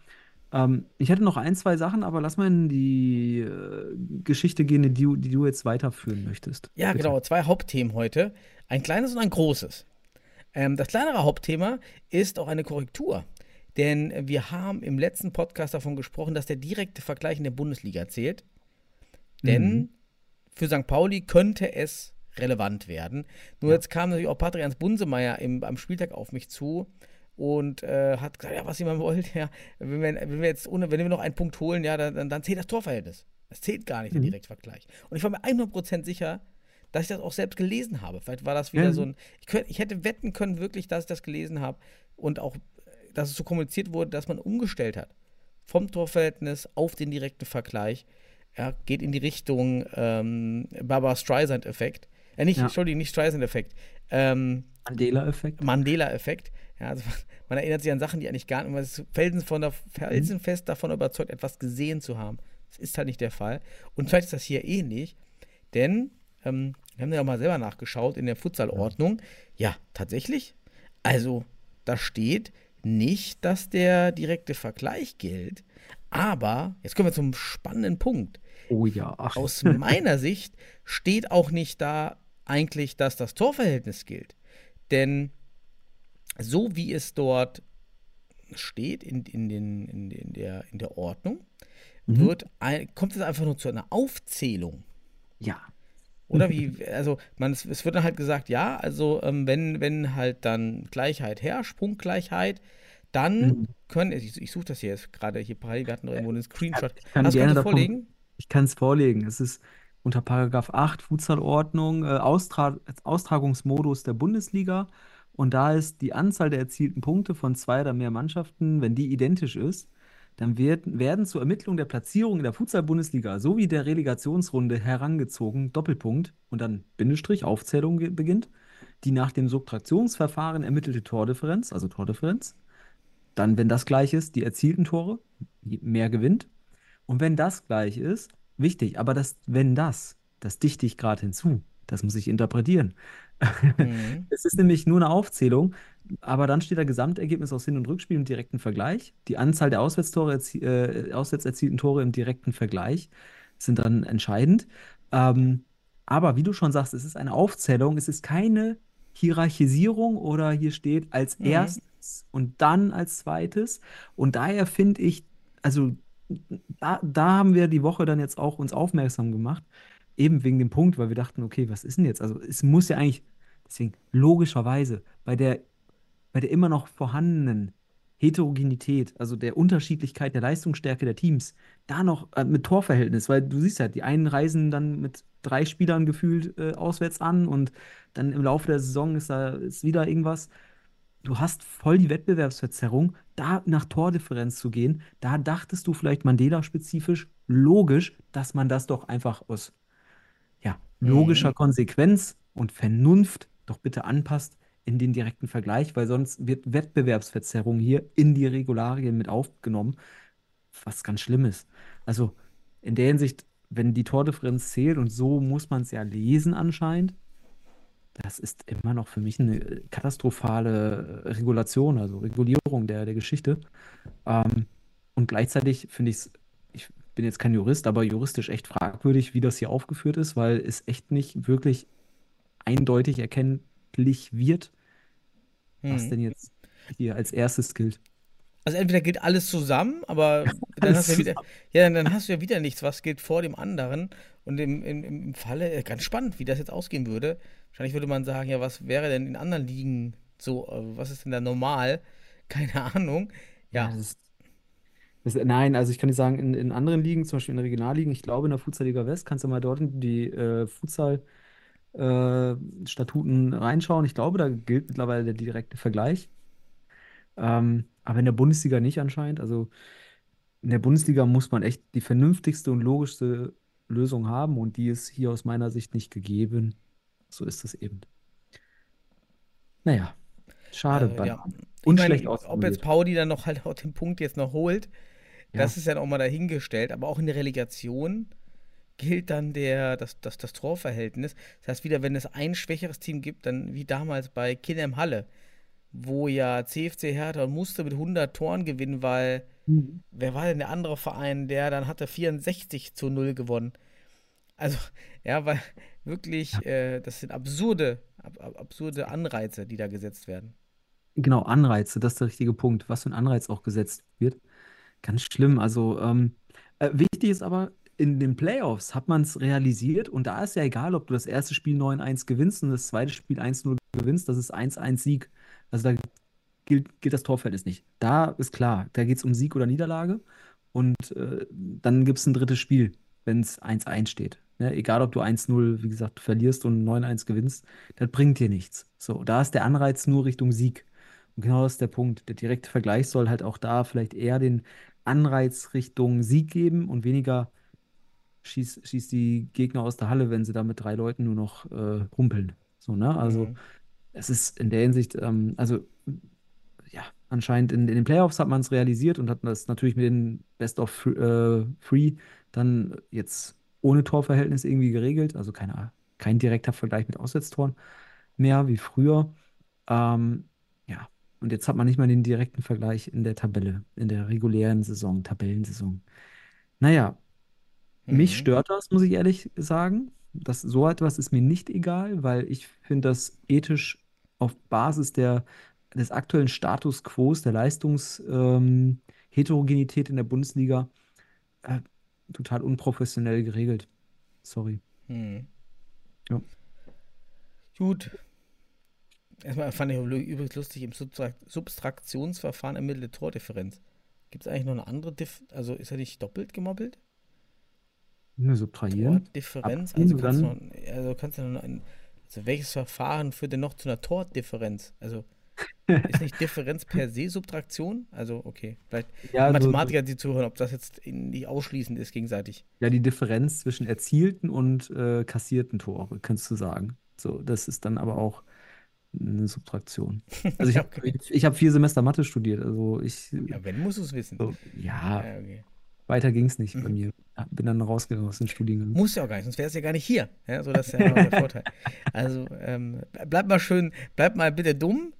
Ähm, ich hätte noch ein, zwei Sachen, aber lass mal in die äh, Geschichte gehen, die, du- die du jetzt weiterführen möchtest. Ja, Bitte. genau, zwei Hauptthemen heute. Ein kleines und ein großes. Ähm, das kleinere Hauptthema ist auch eine Korrektur. Denn wir haben im letzten Podcast davon gesprochen, dass der direkte Vergleich in der Bundesliga zählt. Denn Mhm. für Sankt Pauli könnte es relevant werden. Nur jetzt kam natürlich auch Patrick Ernst Bunsemeyer im, am Spieltag auf mich zu und äh, hat gesagt, ja, was jemand wollte, ja, wenn wir, wenn wir jetzt ohne, wenn wir noch einen Punkt holen, ja, dann, dann zählt das Torverhältnis. Das zählt gar nicht, der Mhm. Direktvergleich. Und ich war mir hundert Prozent sicher, dass ich das auch selbst gelesen habe. Vielleicht war das wieder Ja. so ein, ich, könnt, ich hätte wetten können wirklich, dass ich das gelesen habe und auch, dass es so kommuniziert wurde, dass man umgestellt hat. Vom Torverhältnis auf den direkten Vergleich. Ja, geht in die Richtung ähm, Barbara Streisand-Effekt. Äh, nicht, Ja. Entschuldigung, nicht Streisand-Effekt. Ähm, Mandela-Effekt. Mandela-Effekt. Ja, also man erinnert sich an Sachen, die eigentlich gar nicht, man ist felsen von der, felsenfest davon überzeugt, etwas gesehen zu haben. Das ist halt nicht der Fall. Und vielleicht ist das hier ähnlich, denn ähm, wir haben ja auch mal selber nachgeschaut in der Futsal-Ordnung. Ja, tatsächlich. Also, da steht nicht, dass der direkte Vergleich gilt, aber, jetzt kommen wir zum spannenden Punkt. Oh ja. Aus meiner Sicht steht auch nicht da eigentlich, dass das Torverhältnis gilt. Denn so wie es dort steht in, in, den, in, in, der, in der Ordnung, Mhm. wird ein, kommt es einfach nur zu einer Aufzählung. Ja. Oder wie, also man, es, es wird dann halt gesagt, ja, also ähm, wenn, wenn halt dann Gleichheit herrscht, Punktgleichheit, dann Mhm. können, ich, ich suche das hier jetzt gerade hier parallel, wir hatten noch irgendwo einen Screenshot. Ich kann Hast du gerne das davon, vorlegen? ich kann es vorlegen. Es ist unter Paragraph acht Futsalordnung, äh, Austra Austragungsmodus der Bundesliga. Und da ist die Anzahl der erzielten Punkte von zwei oder mehr Mannschaften, wenn die identisch ist, dann wird, werden zur Ermittlung der Platzierung in der Futsal-Bundesliga sowie der Relegationsrunde herangezogen, Doppelpunkt und dann Bindestrich, Aufzählung ge- beginnt, die nach dem Subtraktionsverfahren ermittelte Tordifferenz, also Tordifferenz. Dann, wenn das gleich ist, die erzielten Tore, je mehr gewinnt. Und wenn das gleich ist, wichtig, aber das, wenn das, das dichte ich gerade hinzu, das muss ich interpretieren. Mhm. Es ist nämlich nur eine Aufzählung, aber dann steht da Gesamtergebnis aus Hin- und Rückspiel im direkten Vergleich. Die Anzahl der Auswärtstore, erzie äh, auswärts erzielten Tore im direkten Vergleich sind dann entscheidend. Ähm, aber wie du schon sagst, es ist eine Aufzählung, es ist keine Hierarchisierung oder hier steht als Mhm. erstes und dann als zweites. Und daher finde ich, also da, da haben wir die Woche dann jetzt auch uns aufmerksam gemacht, eben wegen dem Punkt, weil wir dachten, okay, was ist denn jetzt? Also es muss ja eigentlich, deswegen logischerweise bei der, bei der immer noch vorhandenen Heterogenität, also der Unterschiedlichkeit der Leistungsstärke der Teams, da noch äh, mit Torverhältnis, weil du siehst ja, die einen reisen dann mit drei Spielern gefühlt äh, auswärts an und dann im Laufe der Saison ist da ist wieder irgendwas. Du hast voll die Wettbewerbsverzerrung, da nach Tordifferenz zu gehen. Da dachtest du vielleicht Mandela-spezifisch, logisch, dass man das doch einfach aus ja, Mhm. logischer Konsequenz und Vernunft doch bitte anpasst in den direkten Vergleich, weil sonst wird Wettbewerbsverzerrung hier in die Regularien mit aufgenommen, was ganz schlimm ist. Also in der Hinsicht, wenn die Tordifferenz zählt und so muss man es ja lesen anscheinend, das ist immer noch für mich eine katastrophale äh, Regulation, also Regulierung der, der Geschichte. Ähm, und gleichzeitig finde ich es, ich bin jetzt kein Jurist, aber juristisch echt fragwürdig, wie das hier aufgeführt ist, weil es echt nicht wirklich eindeutig erkenntlich wird, was Mhm. denn jetzt hier als erstes gilt. Also entweder gilt alles zusammen, aber dann hast Alles du ja wieder, zusammen. ja, dann, dann hast du ja wieder nichts, was gilt vor dem anderen. Und im, im, im Falle, äh, ganz spannend, wie das jetzt ausgehen würde. Wahrscheinlich würde man sagen, ja, was wäre denn in anderen Ligen so, äh, was ist denn da normal? Keine Ahnung. Ja, Ja. das ist, das, nein, also ich kann nicht sagen, in, in anderen Ligen, zum Beispiel in der Regionalligen, ich glaube in der Futsal-Liga West, kannst du mal dort in die äh, Futsal- äh, Statuten reinschauen. Ich glaube, da gilt mittlerweile der direkte Vergleich. Ähm, aber in der Bundesliga nicht anscheinend. Also in der Bundesliga muss man echt die vernünftigste und logischste Lösung haben und die ist hier aus meiner Sicht nicht gegeben. So ist es eben. Naja, schade, Also, ja. Banane. Ich Und schlecht meine, ob jetzt ausformuliert. Pauli dann noch halt auch den Punkt jetzt noch holt, Ja, das ist ja auch mal dahingestellt. Aber auch in der Relegation gilt dann der, das, das, das Torverhältnis. Das heißt, wieder, wenn es ein schwächeres Team gibt, dann wie damals bei Kilhem Halle, wo ja C F C Hertha musste mit hundert Toren gewinnen, weil Mhm. Wer war denn der andere Verein, der dann hatte vierundsechzig zu null gewonnen? Also, ja, weil wirklich, äh, das sind absurde, ab, ab, absurde Anreize, die da gesetzt werden. Genau, Anreize, das ist der richtige Punkt, was für ein Anreiz auch gesetzt wird. Ganz schlimm. Also, ähm, äh, wichtig ist aber, in den Playoffs hat man es realisiert und da ist ja egal, ob du das erste Spiel neun eins gewinnst und das zweite Spiel eins null gewinnst, das ist eins eins Sieg. Also da gilt, gilt das Torverhältnis nicht. Da ist klar, da geht es um Sieg oder Niederlage und äh, dann gibt es ein drittes Spiel, wenn es eins eins steht. Ne? Egal, ob du eins null, wie gesagt, verlierst und neun eins gewinnst, das bringt dir nichts. So, da ist der Anreiz nur Richtung Sieg. Und genau das ist der Punkt. Der direkte Vergleich soll halt auch da vielleicht eher den Anreiz Richtung Sieg geben und weniger schieß, schieß die Gegner aus der Halle, wenn sie da mit drei Leuten nur noch äh, humpeln. So, ne? Also Mhm. es ist in der Hinsicht, ähm, also ja, anscheinend in, in den Playoffs hat man es realisiert und hat das natürlich mit den Best of äh, Three dann jetzt ohne Torverhältnis irgendwie geregelt. Also keine, kein direkter Vergleich mit Auswärtstoren mehr wie früher. Ähm, ja, und jetzt hat man nicht mal den direkten Vergleich in der Tabelle, in der regulären Saison, Tabellensaison. Naja, mich Mhm. stört das, muss ich ehrlich sagen. Das, so etwas ist mir nicht egal, weil ich finde das ethisch auf Basis der, des aktuellen Status quo, der Leistungsheterogenität ähm, Heterogenität in der Bundesliga, äh, total unprofessionell geregelt. Sorry. Mhm. Ja. Gut. Erstmal fand ich übrigens lustig, im Subtrakt Subtraktionsverfahren ermittelte Tordifferenz. Gibt es eigentlich noch eine andere Diff? Also ist er nicht doppelt gemoppelt? Nur subtrahieren, Tordifferenz, abziehen also und kannst du noch, dann, also kannst du noch ein, also welches Verfahren führt denn noch zu einer Tordifferenz? Also ist nicht Differenz per se Subtraktion? Also okay, vielleicht die ja, so, so, Mathematiker, die zuhören, ob das jetzt in- nicht ausschließend ist gegenseitig. ja, die Differenz zwischen erzielten und äh, kassierten Tore, kannst du sagen. So, das ist dann aber auch eine Subtraktion. Also ich habe Okay. ich, ich hab vier Semester Mathe studiert, also ich, Ja, wenn, musst du es wissen. so, ja, Ja, okay. weiter ging es nicht bei Mhm. mir. Ja, bin dann rausgegangen aus dem Studiengang. Muss ja auch gar nicht, sonst wäre es ja gar nicht hier. Ja, so, das ist ja auch der Vorteil. Also, ähm, bleib mal schön, bleib mal bitte dumm.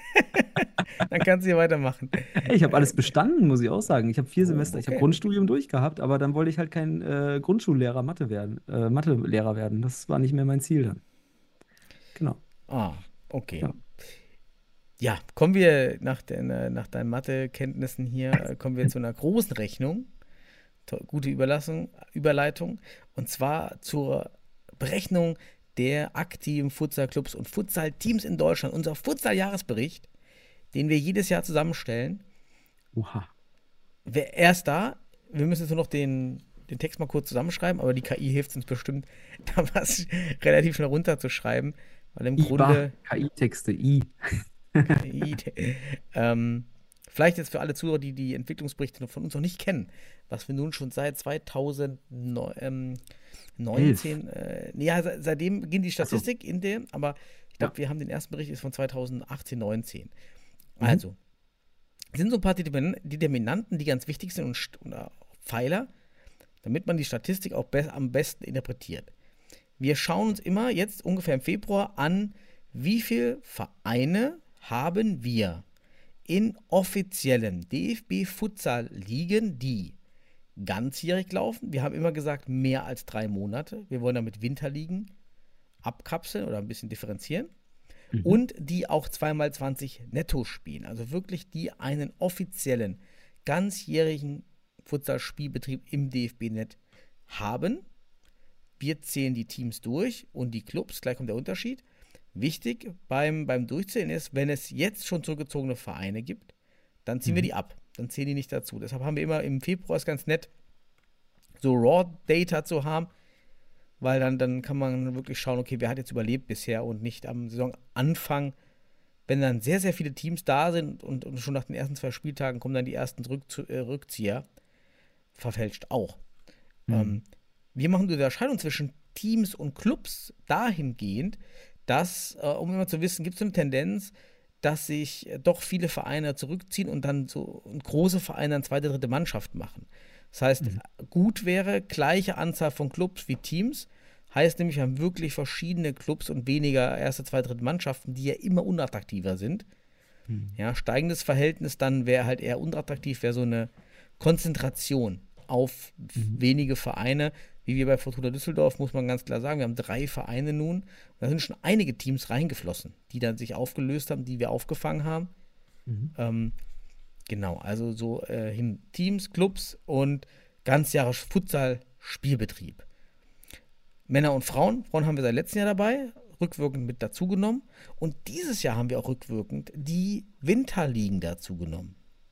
Dann kannst du hier weitermachen. Ey, ich habe alles bestanden, muss ich auch sagen. Ich habe vier Oh, Semester, ich habe okay. Grundstudium durchgehabt, aber dann wollte ich halt kein äh, Grundschullehrer Mathe werden, äh, Mathelehrer werden. Das war nicht mehr mein Ziel dann. Genau. Ah, okay. Ja. Ja, kommen wir nach, den, äh, nach deinen Mathekenntnissen hier, äh, kommen wir zu einer großen Rechnung. To- Gute Überlassung, Überleitung. Und zwar zur Berechnung der aktiven Futsal-Clubs und Futsal-Teams in Deutschland. Unser Futsal-Jahresbericht, den wir jedes Jahr zusammenstellen. Oha. Wer er ist da. Wir müssen jetzt nur noch den, den Text mal kurz zusammenschreiben, aber die K I hilft uns bestimmt, da was relativ schnell runterzuschreiben. Weil im I B A, Grunde. K I-Texte, I. ähm, vielleicht jetzt für alle Zuhörer, die die Entwicklungsberichte von uns noch nicht kennen, was wir nun schon seit zweitausendneunzehn, äh, nee, ja, se- seitdem beginnt die Statistik in der, aber ich glaube, Ja. wir haben den ersten Bericht ist von zweitausendachtzehn, neunzehn. Mhm. Also, sind so ein paar Determin- Determinanten, die ganz wichtig sind und, st- und auch Pfeiler, damit man die Statistik auch be am besten interpretiert. Wir schauen uns immer jetzt ungefähr im Februar an, wie viele Vereine haben wir in offiziellen D F B-Futsal-Ligen, die ganzjährig laufen. Wir haben immer gesagt, mehr als drei Monate. Wir wollen damit Winterligen abkapseln oder ein bisschen differenzieren. Mhm. Und die auch zwei mal zwanzig netto spielen. Also wirklich die einen offiziellen, ganzjährigen Futsal-Spielbetrieb im D F B-Net haben. Wir zählen die Teams durch und die Clubs, gleich kommt der Unterschied. Wichtig beim, beim Durchzählen ist, wenn es jetzt schon zurückgezogene Vereine gibt, dann ziehen wir Mhm. die ab. Dann zählen die nicht dazu. Deshalb haben wir immer im Februar, ist ganz nett, so Raw-Data zu haben, weil dann, dann kann man wirklich schauen, okay, wer hat jetzt überlebt bisher und nicht am Saisonanfang, wenn dann sehr, sehr viele Teams da sind und, und schon nach den ersten zwei Spieltagen kommen dann die ersten Rückzu äh, Rückzieher, verfälscht auch. Mhm. Ähm, wir machen die Unterscheidung zwischen Teams und Clubs dahingehend, dass, äh, um immer zu wissen, gibt es so eine Tendenz, dass sich äh, doch viele Vereine zurückziehen und dann so und große Vereine dann zweite, dritte Mannschaft machen. Das heißt, Mhm. gut wäre, gleiche Anzahl von Clubs wie Teams. Heißt nämlich, wir haben wirklich verschiedene Clubs und weniger erste, zweite, dritte Mannschaften, die ja immer unattraktiver sind. Mhm. Ja, steigendes Verhältnis dann wäre halt eher unattraktiv, wäre so eine Konzentration auf Mhm. wenige Vereine, wie wir bei Fortuna Düsseldorf, muss man ganz klar sagen, wir haben drei Vereine nun. Da sind schon einige Teams reingeflossen, die dann sich aufgelöst haben, die wir aufgefangen haben. Mhm. Ähm, genau, also so äh, hin Teams, Clubs und ganzjährig Futsal-Spielbetrieb. Männer und Frauen, Frauen haben wir seit letztem Jahr dabei, rückwirkend mit dazugenommen. Und dieses Jahr haben wir auch rückwirkend die Winterligen dazugenommen.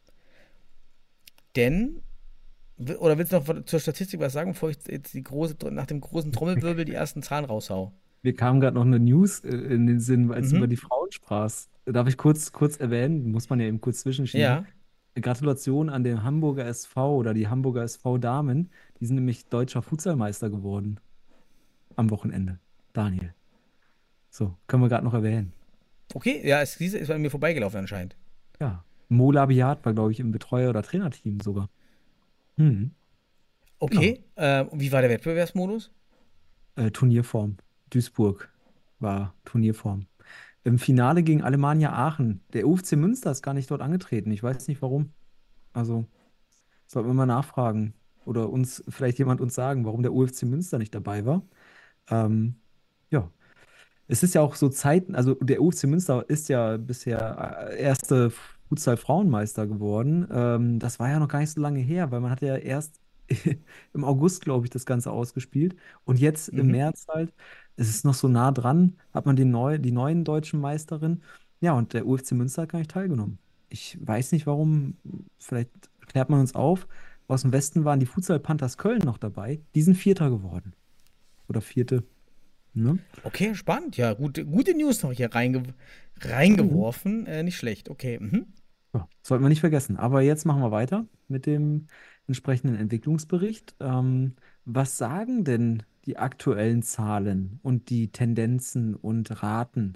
Denn, oder willst du noch zur Statistik was sagen, bevor ich jetzt die große, nach dem großen Trommelwirbel die ersten Zahlen raushau? Mir kam gerade noch eine News äh, in den Sinn, als du Mhm. über die Frauen sprachst. Darf ich kurz, kurz erwähnen? Muss man ja eben kurz zwischenschieben. Ja, Gratulation an den Hamburger S V oder die Hamburger S V Damen. Die sind nämlich deutscher Futsalmeister geworden am Wochenende. Daniel. So, können wir gerade noch erwähnen. okay, ja, es ist bei mir vorbeigelaufen anscheinend. Ja. Mo Labiat war, glaube ich, im Betreuer- oder Trainerteam sogar. Hm. Okay, äh, und wie war der Wettbewerbsmodus? Äh, Turnierform. Duisburg war Turnierform. Im Finale gegen Alemannia Aachen. Der U F C Münster ist gar nicht dort angetreten. Ich weiß nicht warum. Also, sollten wir mal nachfragen. Oder uns, vielleicht jemand uns sagen, warum der U F C Münster nicht dabei war. Ähm, ja. Es ist ja auch so Zeiten, also der U F C Münster ist ja bisher äh, erste Futsal-Frauenmeister geworden. Ähm, das war ja noch gar nicht so lange her, weil man hat ja erst im August, glaube ich, das Ganze ausgespielt. Und jetzt im Mhm. März halt, es ist noch so nah dran, hat man den neu, die neuen deutschen Meisterin. Ja, und der U F C Münster hat gar nicht teilgenommen. Ich weiß nicht warum, vielleicht klärt man uns auf. Aus dem Westen waren die Futsal Panthers Köln noch dabei. Die sind Vierter geworden. Oder Vierte. Ne? Okay, spannend. Ja, gute, gute News noch hier reinge Mhm. reingeworfen. Äh, nicht schlecht. Okay. Mhm. Ja, sollten wir nicht vergessen. Aber jetzt machen wir weiter mit dem entsprechenden Entwicklungsbericht. Ähm, was sagen denn die aktuellen Zahlen und die Tendenzen und Raten?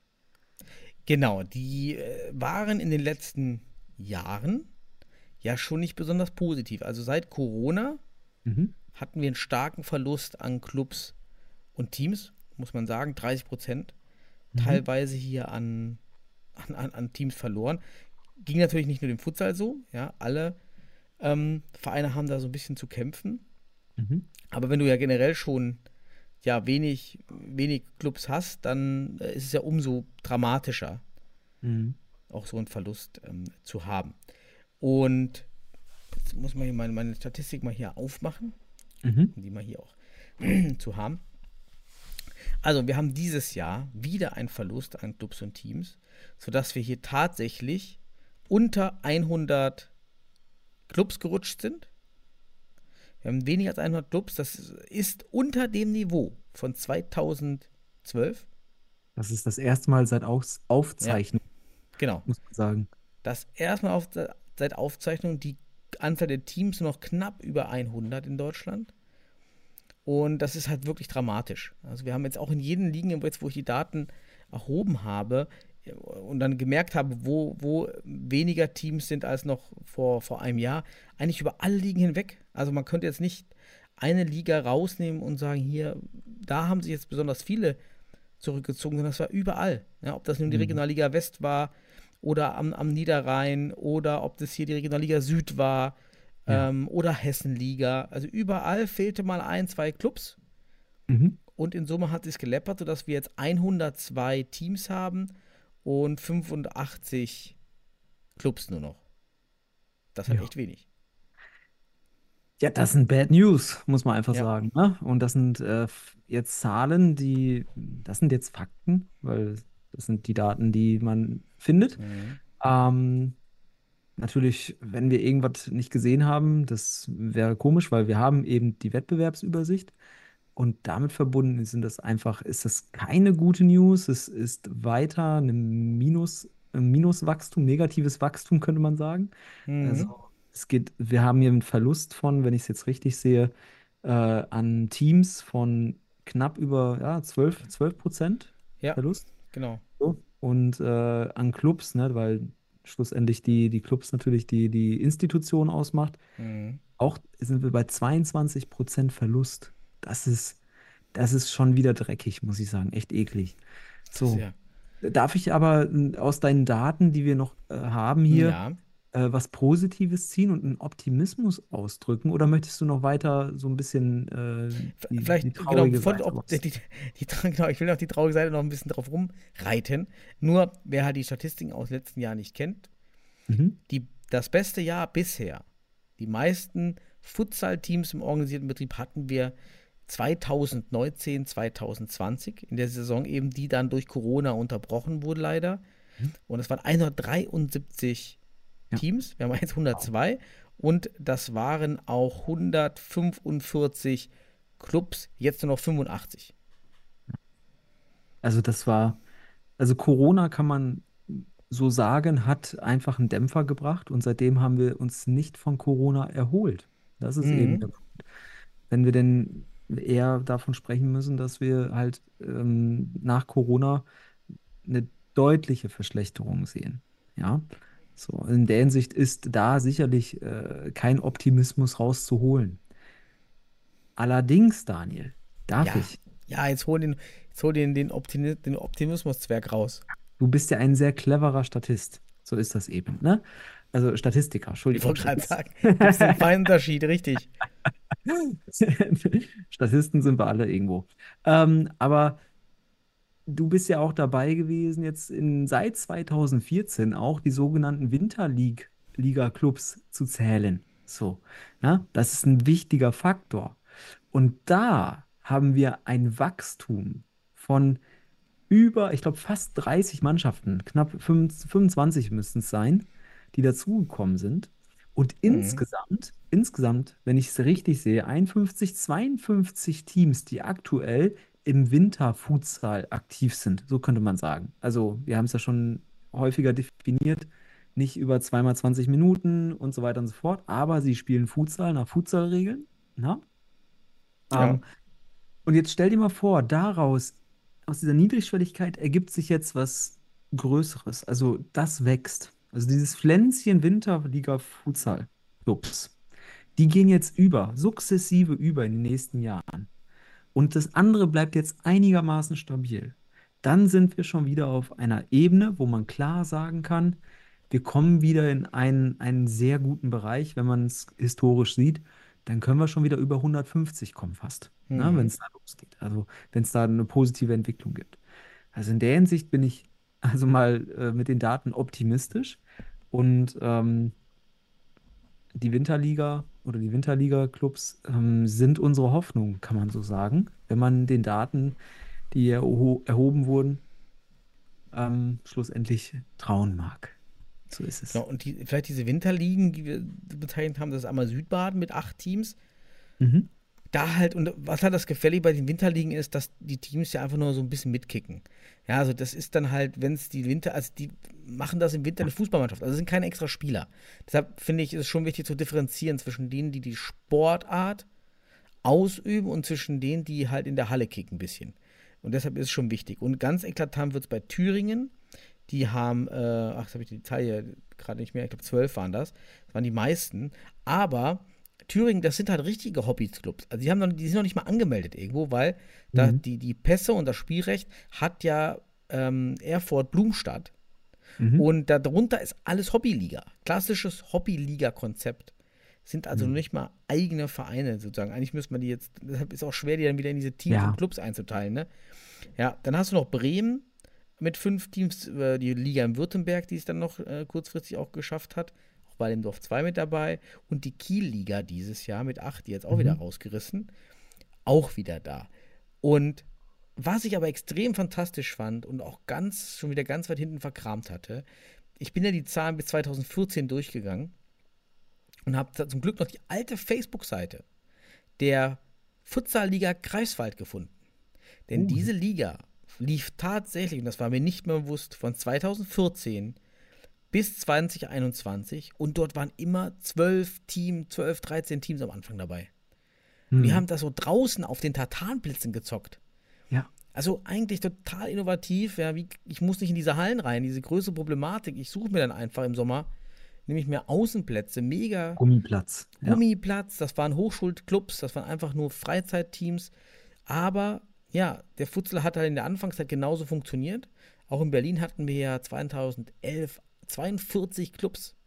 Genau, die äh, waren in den letzten Jahren ja schon nicht besonders positiv. Also seit Corona Mhm. hatten wir einen starken Verlust an Clubs und Teams, muss man sagen, dreißig Prozent. Mhm. Teilweise hier an, an, an an Teams verloren. Ging natürlich nicht nur dem Futsal so, ja, alle ähm, Vereine haben da so ein bisschen zu kämpfen. Mhm. Aber wenn du ja generell schon ja wenig, wenig Clubs hast, dann äh, ist es ja umso dramatischer, Mhm. auch so einen Verlust ähm, zu haben. Und jetzt muss man hier meine, meine Statistik mal hier aufmachen, Mhm. um die mal hier auch zu haben. Also wir haben dieses Jahr wieder einen Verlust an Clubs und Teams, sodass wir hier tatsächlich unter hundert Clubs gerutscht sind. Wir haben weniger als hundert Clubs. Das ist unter dem Niveau von zweitausendzwölf. Das ist das erste Mal seit Aus Ja, Aufzeichnung, genau. muss man sagen. Das erstmal auf, seit Aufzeichnung die Anzahl der Teams nur noch knapp über hundert in Deutschland. Und das ist halt wirklich dramatisch. Also wir haben jetzt auch in jeden Ligen, jetzt wo ich die Daten erhoben habe und dann gemerkt habe, wo, wo weniger Teams sind als noch vor, vor einem Jahr, eigentlich über alle Ligen hinweg. Also man könnte jetzt nicht eine Liga rausnehmen und sagen, hier, da haben sich jetzt besonders viele zurückgezogen, sondern das war überall. Ja, ob das nun die Mhm. Regionalliga West war oder am, am Niederrhein oder ob das hier die Regionalliga Süd war Ja. ähm, oder Hessenliga. Also überall fehlte mal ein, zwei Clubs Mhm. und in Summe hat es geleppert, sodass wir jetzt hundertzwei Teams haben und fünfundachtzig Clubs nur noch. Das ist halt Ja. echt wenig. Ja, das sind Bad News, muss man einfach Ja. sagen. Ne? Und das sind äh, f- jetzt Zahlen, die, das sind jetzt Fakten, weil das sind die Daten, die man findet. Mhm. Ähm, Natürlich, wenn wir irgendwas nicht gesehen haben, das wäre komisch, weil wir haben eben die Wettbewerbsübersicht und damit verbunden sind das einfach, ist das keine gute News. Es ist weiter ein Minus, ein Minuswachstum, negatives Wachstum, könnte man sagen. Also Mhm. es geht, wir haben hier einen Verlust von, wenn ich es jetzt richtig sehe, äh, an Teams von knapp über ja, zwölf, zwölf Prozent Ja, Verlust. genau. So. Und äh, an Clubs, ne, weil schlussendlich die, die Clubs natürlich die, die Institution ausmacht. Mhm. Auch sind wir bei zweiundzwanzig Prozent Verlust. Das ist, das ist schon wieder dreckig, muss ich sagen. Echt eklig. Das ist So. ja. Darf ich aber äh, aus deinen Daten, die wir noch äh, haben hier, Ja. äh, was Positives ziehen und einen Optimismus ausdrücken? Oder möchtest du noch weiter so ein bisschen äh, V- die, Vielleicht, die genau, traurige bevor du Seite ob, die, raus? die, die, genau, ich will auf die traurige Seite noch ein bisschen drauf rumreiten. Nur, wer halt die Statistiken aus den letzten Jahren nicht kennt, Mhm. die, das beste Jahr bisher, die meisten Futsal-Teams im organisierten Betrieb hatten wir zwanzig neunzehn, zwanzig zwanzig, in der Saison eben, die dann durch Corona unterbrochen wurde leider. Mhm. Und es waren hundertdreiundsiebzig Ja. Teams, wir haben jetzt hundertzwei und das waren auch hundertfünfundvierzig Clubs, jetzt nur noch fünfundachtzig. Also das war, also Corona kann man so sagen, hat einfach einen Dämpfer gebracht und seitdem haben wir uns nicht von Corona erholt. Das ist eben der Mhm. Punkt. Wenn wir denn eher davon sprechen müssen, dass wir halt ähm, nach Corona eine deutliche Verschlechterung sehen. Ja, so in der Hinsicht ist da sicherlich äh, kein Optimismus rauszuholen. Allerdings, Daniel, darf Ja, ich? ja, jetzt hol den, jetzt hol den, den, Optimi den Optimismuszwerg raus. Du bist ja ein sehr cleverer Statist. So ist das eben, ne? Also Statistiker, Ich Entschuldigung, wollte gerade Statist. sagen, gibt es einen feinen Unterschied, richtig. Statisten sind wir alle irgendwo. Ähm, aber du bist ja auch dabei gewesen, jetzt in, seit zwanzig vierzehn auch die sogenannten Winterliga-Clubs zu zählen. So, ne? Das ist ein wichtiger Faktor. Und da haben wir ein Wachstum von über, ich glaube, fast dreißig Mannschaften, knapp fünfundzwanzig müssten es sein, die dazugekommen sind. Und Mhm. insgesamt, insgesamt, wenn ich es richtig sehe, einundfünfzig, zweiundfünfzig Teams, die aktuell im Winterfutsal aktiv sind. So könnte man sagen. Also, wir haben es ja schon häufiger definiert, nicht über zweimal zwanzig Minuten und so weiter und so fort, aber sie spielen Futsal nach Futsalregeln. Na? Ja. Ähm, und jetzt stell dir mal vor, daraus, aus dieser Niedrigschwelligkeit ergibt sich jetzt was Größeres. Also das wächst. Also dieses Pflänzchen Winterliga Futsal Clubs, die gehen jetzt über, sukzessive über in den nächsten Jahren. Und das andere bleibt jetzt einigermaßen stabil. Dann sind wir schon wieder auf einer Ebene, wo man klar sagen kann, wir kommen wieder in einen, einen sehr guten Bereich, wenn man es historisch sieht, dann können wir schon wieder über hundertfünfzig kommen fast, ne, wenn Mhm. es da losgeht. Also wenn es da eine positive Entwicklung gibt. Also in der Hinsicht bin ich also mal äh, mit den Daten optimistisch und ähm, die Winterliga oder die Winterliga-Clubs ähm, sind unsere Hoffnung, kann man so sagen, wenn man den Daten, die erho erhoben wurden, ähm, schlussendlich trauen mag. So ist Genau, es. und die, vielleicht diese Winterligen, die wir bezeichnet haben, das ist einmal Südbaden mit acht Teams. Mhm. Da halt, und was halt das Gefälle bei den Winterligen ist, dass die Teams ja einfach nur so ein bisschen mitkicken. Ja, also das ist dann halt, wenn es die Winter, also die machen das im Winter eine Fußballmannschaft, also sind keine extra Spieler. Deshalb finde ich, ist es schon wichtig zu differenzieren zwischen denen, die die Sportart ausüben und zwischen denen, die halt in der Halle kicken ein bisschen. Und deshalb ist es schon wichtig. Und ganz eklatant wird es bei Thüringen. Die haben, äh, ach, jetzt habe ich die Zahl hier gerade nicht mehr, ich glaube zwölf waren das. Das waren die meisten. Aber Thüringen, das sind halt richtige Hobbyclubs. Also die, haben noch, die sind noch nicht mal angemeldet irgendwo, weil da Mhm. die, die Pässe und das Spielrecht hat ja ähm, Erfurt-Blumstadt. Mhm. Und darunter ist alles Hobbyliga. Klassisches Hobbyliga-Konzept. Sind also noch Mhm. nicht mal eigene Vereine sozusagen. Eigentlich müsste man die jetzt, deshalb ist es auch schwer, die dann wieder in diese Teams und Ja. Clubs einzuteilen. Ne? Ja, dann hast du noch Bremen mit fünf Teams, äh, die Liga in Württemberg, die es dann noch äh, kurzfristig auch geschafft hat. Auch Wallendorf zwei mit dabei. Und die Kiel-Liga dieses Jahr mit acht, die jetzt auch wieder Mhm. rausgerissen. Auch wieder da. Und was ich aber extrem fantastisch fand und auch ganz, schon wieder ganz weit hinten verkramt hatte, ich bin ja die Zahlen bis zwanzig vierzehn durchgegangen und habe zum Glück noch die alte Facebook-Seite der Futsal-Liga Greifswald gefunden. Denn Oh. diese Liga lief tatsächlich, und das war mir nicht mehr bewusst, von zwanzig vierzehn bis zwanzig einundzwanzig und dort waren immer zwölf Team, zwölf, dreizehn Teams am Anfang dabei. Und die Mhm. haben das so draußen auf den Tartanplätzen gezockt. Ja. Also eigentlich total innovativ. Ja, wie, ich muss nicht in diese Hallen rein, diese größere Problematik. Ich suche mir dann einfach im Sommer, nehme ich mir Außenplätze, mega Gummiplatz. Ja. Gummiplatz. Das waren Hochschulclubs, das waren einfach nur Freizeitteams. Aber ja, der Futsal hat halt in der Anfangszeit genauso funktioniert. Auch in Berlin hatten wir ja zweitausendelf zweiundvierzig Clubs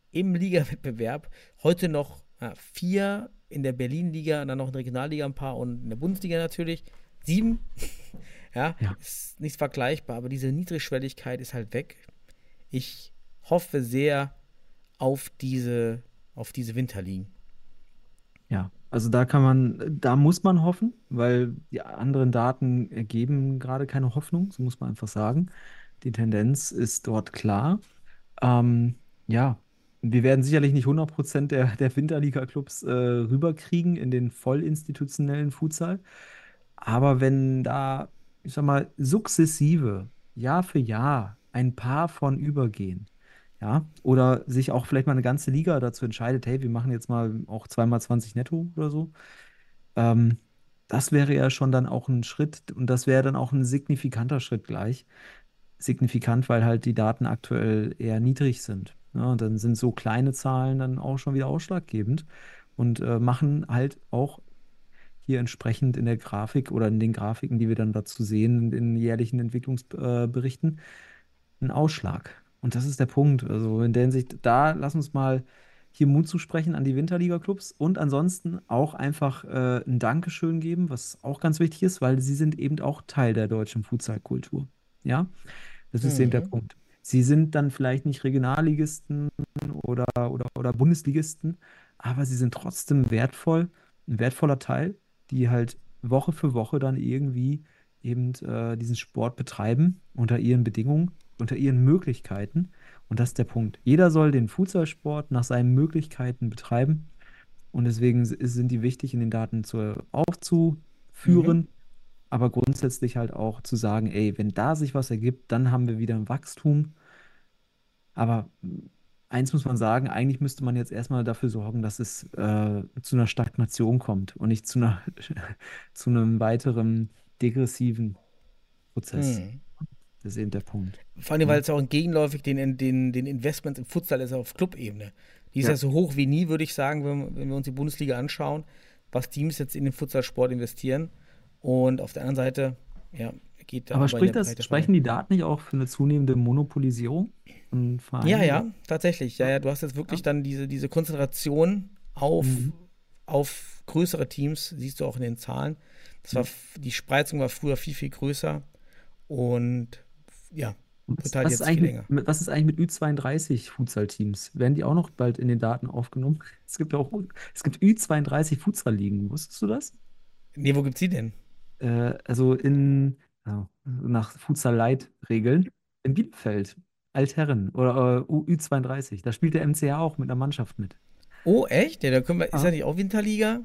im Ligawettbewerb. Heute noch ja, vier in der Berlin-Liga, dann noch in der Regionalliga ein paar und in der Bundesliga natürlich. Sieben. Ja, Ja. ist nicht vergleichbar, aber diese Niedrigschwelligkeit ist halt weg. Ich hoffe sehr auf diese, auf diese Winterligen. Ja, also da kann man, da muss man hoffen, weil die anderen Daten ergeben gerade keine Hoffnung, so muss man einfach sagen. Die Tendenz ist dort klar. Ähm, ja, wir werden sicherlich nicht hundert Prozent der, der Winterliga-Clubs äh, rüberkriegen in den vollinstitutionellen Futsal. Aber wenn da, ich sag mal, sukzessive, Jahr für Jahr ein paar von übergehen, ja, oder sich auch vielleicht mal eine ganze Liga dazu entscheidet, hey, wir machen jetzt mal auch zweimal zwanzig netto oder so, ähm, das wäre ja schon dann auch ein Schritt und das wäre dann auch ein signifikanter Schritt gleich. Signifikant, weil halt die Daten aktuell eher niedrig sind. Ja, und dann sind so kleine Zahlen dann auch schon wieder ausschlaggebend und äh, machen halt auch hier entsprechend in der Grafik oder in den Grafiken, die wir dann dazu sehen, in den jährlichen Entwicklungsberichten, einen Ausschlag. Und das ist der Punkt. Also in der Hinsicht, da lass uns mal hier Mut zusprechen an die Winterliga-Clubs und ansonsten auch einfach äh, ein Dankeschön geben, was auch ganz wichtig ist, weil sie sind eben auch Teil der deutschen Futsal-Kultur. Ja, das ist eben der Mhm. Punkt. Sie sind dann vielleicht nicht Regionalligisten oder, oder, oder Bundesligisten, aber sie sind trotzdem wertvoll, ein wertvoller Teil, die halt Woche für Woche dann irgendwie eben äh, diesen Sport betreiben unter ihren Bedingungen, unter ihren Möglichkeiten. Und das ist der Punkt. Jeder soll den Futsalsport nach seinen Möglichkeiten betreiben. Und deswegen s- sind die wichtig, in den Daten zu, Mhm. aufzuführen, aber grundsätzlich halt auch zu sagen, ey, wenn da sich was ergibt, dann haben wir wieder ein Wachstum. Aber mh, eins muss man sagen, eigentlich müsste man jetzt erstmal dafür sorgen, dass es äh, zu einer Stagnation kommt und nicht zu einer, zu einem weiteren degressiven Prozess. Mhm. Das ist eben der Punkt. Vor allem, weil Ne? es auch gegenläufig den, den, den Investments im Futsal ist auf Clubebene. Die ist ja Ja, so hoch wie nie, würde ich sagen, wenn, wenn wir uns die Bundesliga anschauen, was Teams jetzt in den Futsalsport investieren. Und auf der anderen Seite, ja, geht da aber aber in spricht der das, Breite voran. sprechen die Daten nicht auch für eine zunehmende Monopolisierung von Ja, Vereinen oder? ja, tatsächlich. Ja, Ja. ja, du hast jetzt wirklich Ja. dann diese, diese Konzentration auf, Mhm. auf größere Teams, siehst du auch in den Zahlen. Das war, Ja. f- die Spreizung war früher viel, viel größer und ja, Und wird Was, halt was ist jetzt viel eigentlich länger. mit, was ist eigentlich mit Ü zweiunddreißig Futsal-Teams? Werden die auch noch bald in den Daten aufgenommen? Es gibt ja auch, es gibt Ü zweiunddreißig Futsal-Ligen. Wusstest du das? Nee, wo gibt's die denn? Äh, also in, ja, nach Futsal-Light-Regeln in Bielefeld, Altherren oder äh, Ü zweiunddreißig. Da spielt der M C H auch mit einer Mannschaft mit. Oh, echt? Ja, da können wir, ist Ja. das nicht auch Winterliga?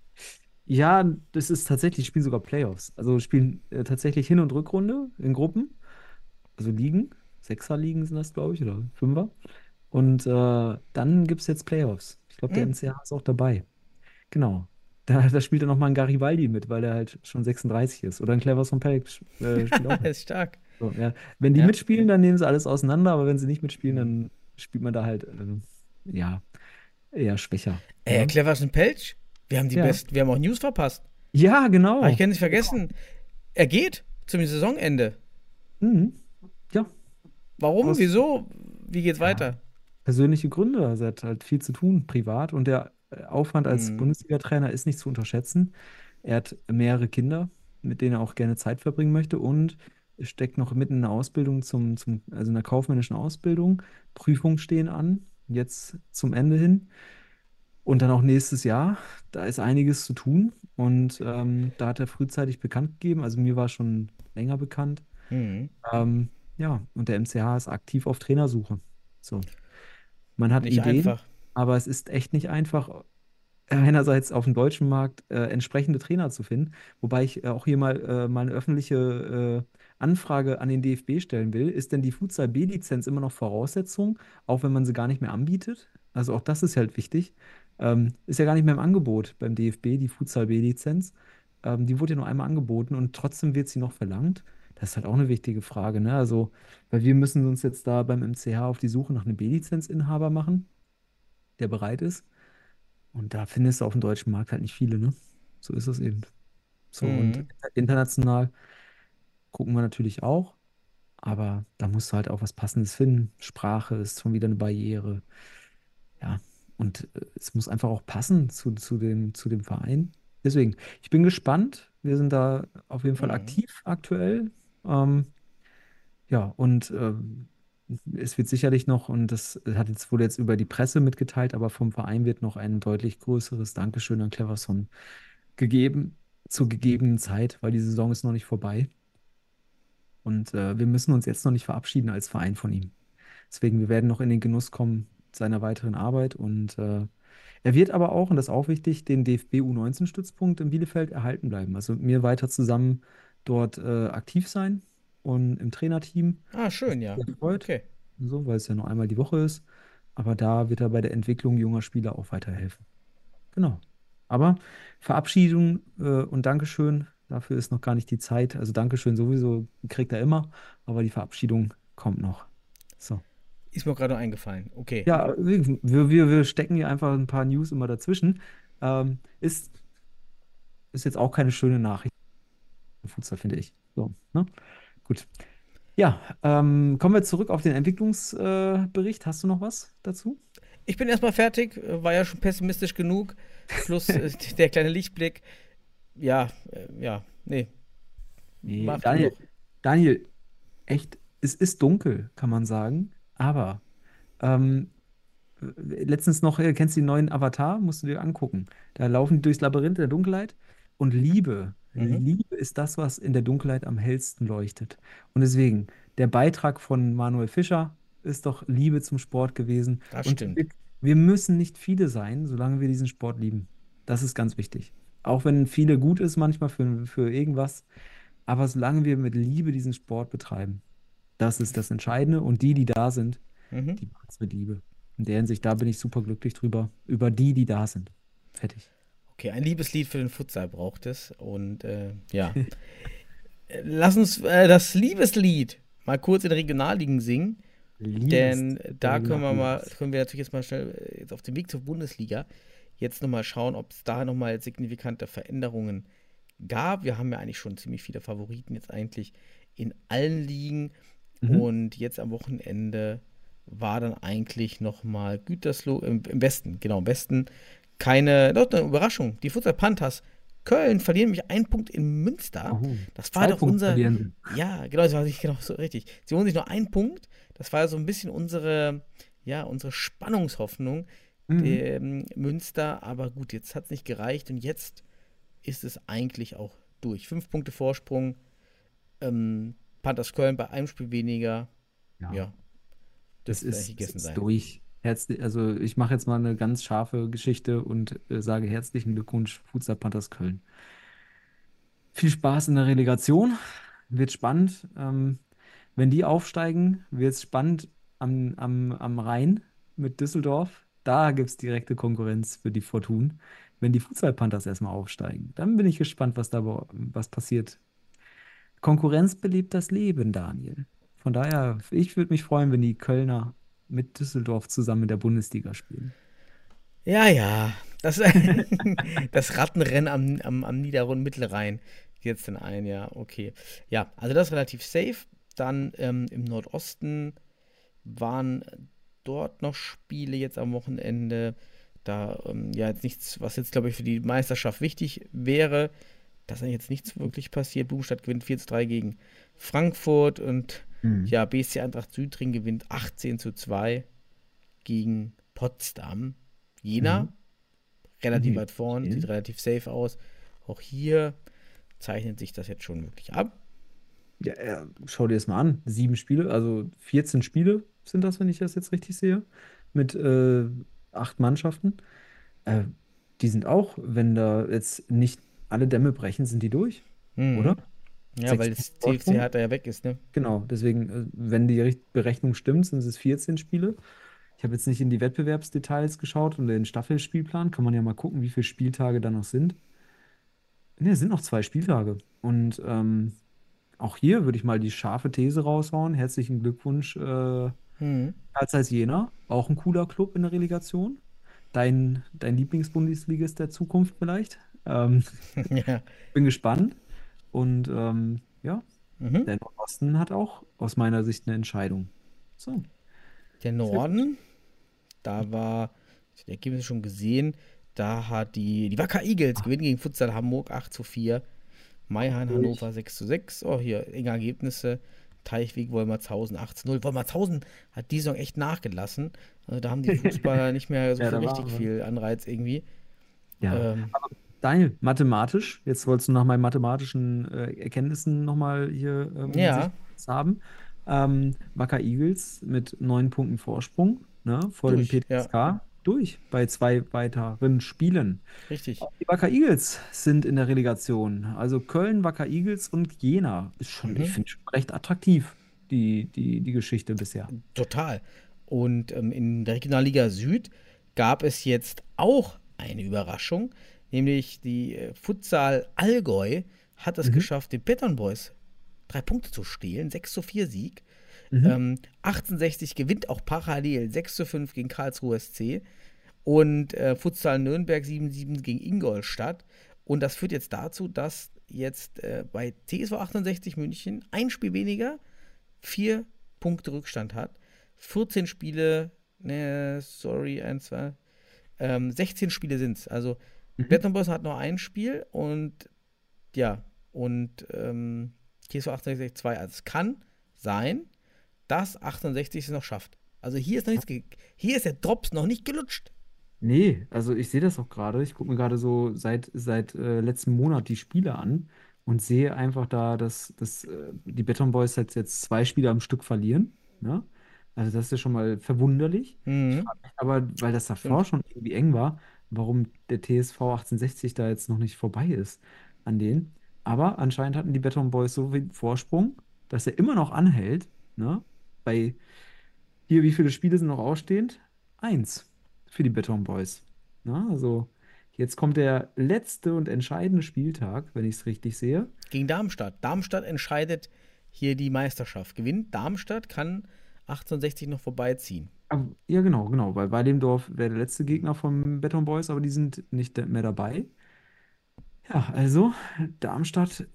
Ja, das ist tatsächlich, die spielen sogar Playoffs. Also spielen äh, tatsächlich Hin- und Rückrunde in Gruppen, also Ligen. Sechser-Ligen sind das, glaube ich, oder Fünfer. Und äh, dann gibt es jetzt Playoffs. Ich glaube, der Hm. M C H ist auch dabei. Genau. Da, da spielt dann noch mal ein Garibaldi mit, weil er halt schon sechsunddreißig ist. Oder ein Clevers von Pelk äh, spielt auch mit. Ist stark. So, ja. Wenn die Ja. mitspielen, dann nehmen sie alles auseinander, aber wenn sie nicht mitspielen, Hm. dann spielt man da halt, äh, ja, eher schwächer. Ey, Ne? Cleverson Pelch? Wir haben die Ja. besten, wir haben auch News verpasst. Ja, Aber ich genau. kann nicht vergessen, er geht zum Saisonende. Mhm. Ja, Warum? aus Wieso? Wie geht's ja, weiter? persönliche Gründe. Also er hat halt viel zu tun, privat. Und der äh, Aufwand als Hm. Bundesliga-Trainer ist nicht zu unterschätzen. Er hat mehrere Kinder, mit denen er auch gerne Zeit verbringen möchte und steckt noch mitten in der Ausbildung zum, zum, also in der kaufmännischen Ausbildung. Prüfungen stehen an, jetzt zum Ende hin. Und dann auch nächstes Jahr. Da ist einiges zu tun. Und ähm, da hat er frühzeitig bekannt gegeben. Also mir war schon länger bekannt. Hm. Ähm, ja, und der M C H ist aktiv auf Trainersuche. So. Man hat Nicht Ideen, einfach. aber es ist echt nicht einfach, äh, einerseits auf dem deutschen Markt äh, entsprechende Trainer zu finden. Wobei ich äh, auch hier mal, äh, mal eine öffentliche äh, Anfrage an den D F B stellen will. Ist denn die Futsal B-Lizenz immer noch Voraussetzung, auch wenn man sie gar nicht mehr anbietet? Also auch das ist halt wichtig. Ähm, ist ja gar nicht mehr im Angebot beim D F B, die Futsal B-Lizenz. Ähm, die wurde ja nur einmal angeboten und trotzdem wird sie noch verlangt. Das ist halt auch eine wichtige Frage, ne? Also, weil wir müssen uns jetzt da beim M C H auf die Suche nach einem B-Lizenzinhaber machen, der bereit ist. Und da findest du auf dem deutschen Markt halt nicht viele, ne? So ist es eben. So, und Hm. international gucken wir natürlich auch, aber da musst du halt auch was Passendes finden. Sprache ist schon wieder eine Barriere. Ja, und äh, es muss einfach auch passen zu, zu dem, zu dem Verein. Deswegen, ich bin gespannt. Wir sind da auf jeden Fall Mhm. aktiv aktuell. Ähm, ja, und ähm, es wird sicherlich noch, und das hat jetzt wohl jetzt über die Presse mitgeteilt, aber vom Verein wird noch ein deutlich größeres Dankeschön an Cleverson gegeben, zur gegebenen Zeit, weil die Saison ist noch nicht vorbei. Und äh, wir müssen uns jetzt noch nicht verabschieden als Verein von ihm. Deswegen, wir werden noch in den Genuss kommen seiner weiteren Arbeit. Und äh, er wird aber auch, und das ist auch wichtig, den D F B U neunzehn-Stützpunkt in Bielefeld erhalten bleiben. Also mit mir weiter zusammen dort äh, aktiv sein und im Trainerteam. Ah, Was schön, mich ja. sehr freut, Okay. so, weil es ja nur einmal die Woche ist. Aber da wird er bei der Entwicklung junger Spieler auch weiterhelfen. Genau. Aber Verabschiedung äh, und Dankeschön, dafür ist noch gar nicht die Zeit. Also Dankeschön sowieso kriegt er immer, aber die Verabschiedung kommt noch. So. Ist mir gerade noch eingefallen. Okay. Ja, wir, wir, wir stecken hier einfach ein paar News immer dazwischen. Ähm, ist, ist jetzt auch keine schöne Nachricht im Futsal, finde ich. So, ne? Gut. Ja, ähm, kommen wir zurück auf den Entwicklungsbericht. Äh, Bericht. Hast du noch was dazu? Ich bin erstmal fertig. äh, War ja schon pessimistisch genug. Plus äh, der kleine Lichtblick. Ja, äh, ja, nee. Nee, Mach du Daniel, noch. Daniel, echt, es ist dunkel, kann man sagen. Aber ähm, letztens noch, äh, kennst du den neuen Avatar? Musst du dir angucken. Da laufen die durchs Labyrinth der Dunkelheit. Und Liebe, Mhm. Liebe ist das, was in der Dunkelheit am hellsten leuchtet. Und deswegen, der Beitrag von Manuel Fischer ist doch Liebe zum Sport gewesen. Das Und stimmt. wir, wir müssen nicht viele sein, solange wir diesen Sport lieben. Das ist ganz wichtig. Auch wenn viele gut ist manchmal für, für irgendwas. Aber solange wir mit Liebe diesen Sport betreiben, das ist das Entscheidende. Und die, die da sind, Mhm. die machen es mit Liebe. In der Hinsicht, da bin ich super glücklich drüber. Über die, die da sind. Fertig. Okay, ein Liebeslied für den Futsal braucht es. Und äh, ja. Äh, Lass uns äh, das Liebeslied mal kurz in den Regionalligen singen. Liebes. Denn da können wir mal, können wir natürlich jetzt mal schnell äh, jetzt auf dem Weg zur Bundesliga jetzt nochmal schauen, ob es da nochmal signifikante Veränderungen gab. Wir haben ja eigentlich schon ziemlich viele Favoriten jetzt eigentlich in allen Ligen. Mhm. Und jetzt am Wochenende war dann eigentlich nochmal Gütersloh im, im Westen, genau, im Westen. Keine, doch, eine Überraschung. Die Futsal Panthers Köln verlieren nämlich einen Punkt in Münster. Oh, Das war zwei doch Punkte unser, verlieren ja, genau, das war nicht genau so richtig. Sie holen sich nur einen Punkt. Das war so ein bisschen unsere, ja, unsere Spannungshoffnung, sie. Mhm. der ähm, Münster. Aber gut, jetzt hat es nicht gereicht und jetzt ist es eigentlich auch durch. Fünf Punkte Vorsprung. Ähm, Panthers Köln bei einem Spiel weniger. Ja, Ja, es dürfte eigentlich ist, es gegessen ist sein. durch. Herzlich, also ich mache jetzt mal eine ganz scharfe Geschichte und äh, sage herzlichen Glückwunsch, Futsal Panthers Köln. Viel Spaß in der Relegation. Wird spannend. Ähm, wenn die aufsteigen, wird es spannend am, am, am Rhein mit Düsseldorf. Da gibt es direkte Konkurrenz für die Fortun. Wenn die Futsal Panthers erstmal aufsteigen, dann bin ich gespannt, was da wo- was passiert. Konkurrenz belebt das Leben, Daniel. Von daher, ich würde mich freuen, wenn die Kölner mit Düsseldorf zusammen in der Bundesliga spielen. Ja, ja. Das, das Rattenrennen am, am, am Niederrhein Mittelrhein jetzt dann ein, ja, okay. Ja, also das ist relativ safe. Dann ähm, im Nordosten waren dort noch Spiele jetzt am Wochenende. Da, ähm, ja, jetzt nichts, was jetzt, glaube ich, für die Meisterschaft wichtig wäre. Da ist jetzt nichts wirklich passiert. Blumenstadt gewinnt vier zu drei gegen Frankfurt und Mhm. ja, B S C Eintracht Südring gewinnt achtzehn zu zwei gegen Potsdam. Jena, Mhm. relativ Mhm. weit vorn, Okay. sieht relativ safe aus. Auch hier zeichnet sich das jetzt schon wirklich ab. Ja, ja, schau dir das mal an. Sieben Spiele, also vierzehn Spiele sind das, wenn ich das jetzt richtig sehe, mit äh, acht Mannschaften. Äh, Die sind auch, wenn da jetzt nicht alle Dämme brechen, sind die durch, oder? Mhm. Ja, Sechs weil Punkte das C F C Vorsprung. Hertha ja weg ist, ne? Genau, deswegen, äh, wenn die Richt- Berechnung stimmt, sind es vierzehn Spiele. Ich habe jetzt nicht in die Wettbewerbsdetails geschaut und den Staffelspielplan. Kann man ja mal gucken, wie viele Spieltage da noch sind. Ne, es sind noch zwei Spieltage. Und ähm, auch hier würde ich mal die scharfe These raushauen. Herzlichen Glückwunsch, äh, Mhm. Karl Zeiss Jena. Auch ein cooler Club in der Relegation. Dein, dein Lieblingsbundesligist der Zukunft vielleicht. Ähm, Ja. bin gespannt. Und ähm, ja, Mhm. der Nordosten hat auch aus meiner Sicht eine Entscheidung. So, Der sehr gut. Norden, da war Die Ergebnisse schon gesehen. Da hat die, die Wacker Eagles gewinnen gegen Futsal Hamburg acht zu vier. Maihan Hannover sechs zu sechs. Oh, hier enge Ergebnisse. Teichweg Wolmertshausen acht zu null. Wolmershausen hat die Saison echt nachgelassen. Also da haben die Fußballer nicht mehr so Ja, viel da war richtig aber- viel Anreiz irgendwie. Ja. Ähm, Daniel, mathematisch, jetzt wolltest du nach meinen mathematischen äh, Erkenntnissen nochmal hier ähm, Ja. sich haben. Ähm, Wacker Eagles mit neun Punkten Vorsprung, ne, vor Durch, dem P T S K, durch bei zwei weiteren Spielen. richtig. Die Wacker Eagles sind in der Relegation. Also Köln, Wacker Eagles und Jena. Ist schon, Mhm. ich finde, schon recht attraktiv, die, die, die Geschichte bisher. Total. Und ähm, in der Regionalliga Süd gab es jetzt auch eine Überraschung, nämlich die äh, Futsal Allgäu hat es Mhm. geschafft, den Beton Boys drei Punkte zu stehlen, sechs zu vier Sieg. Mhm. Ähm, achtzehnhundertsechzig gewinnt auch parallel sechs zu fünf gegen Karlsruhe S C und äh, Futsal Nürnberg sieben zu sieben gegen Ingolstadt. Und das führt jetzt dazu, dass jetzt äh, bei T S V achtundsechzig München ein Spiel weniger, vier Punkte Rückstand hat. vierzehn Spiele, ne, sorry, ein, zwei, ähm, sechzehn Spiele sind es. Also Mhm. Beton Boys hat noch ein Spiel und ja, und ähm, T S V achtundsechzig zwei. Also es kann sein, dass achtundsechzig es noch schafft. Also hier ist noch nichts, ge hier ist der Drops noch nicht gelutscht. Nee, also ich sehe das auch gerade. Ich gucke mir gerade so seit, seit äh, letzten Monat die Spiele an und sehe einfach da, dass, dass äh, die Beton Boys jetzt, jetzt zwei Spiele am Stück verlieren. Ne? Also das ist ja schon mal verwunderlich. Ich Mhm. frage mich aber, weil das davor schon irgendwie eng war, warum der T S V achtzehnhundertsechzig da jetzt noch nicht vorbei ist an denen. Aber anscheinend hatten die Beton Boys so viel Vorsprung, dass er immer noch anhält. Ne? Bei hier, wie viele Spiele sind noch ausstehend? Eins für die Beton Boys. Na, also jetzt kommt der letzte und entscheidende Spieltag, wenn ich es richtig sehe. Gegen Darmstadt. Darmstadt entscheidet hier die Meisterschaft. Gewinnt Darmstadt, kann achtundsechzig noch vorbeiziehen. Aber, ja, genau, genau, weil Weilendorf wäre der letzte Gegner vom Beton Boys, aber die sind nicht mehr dabei. Ja, also Darmstadt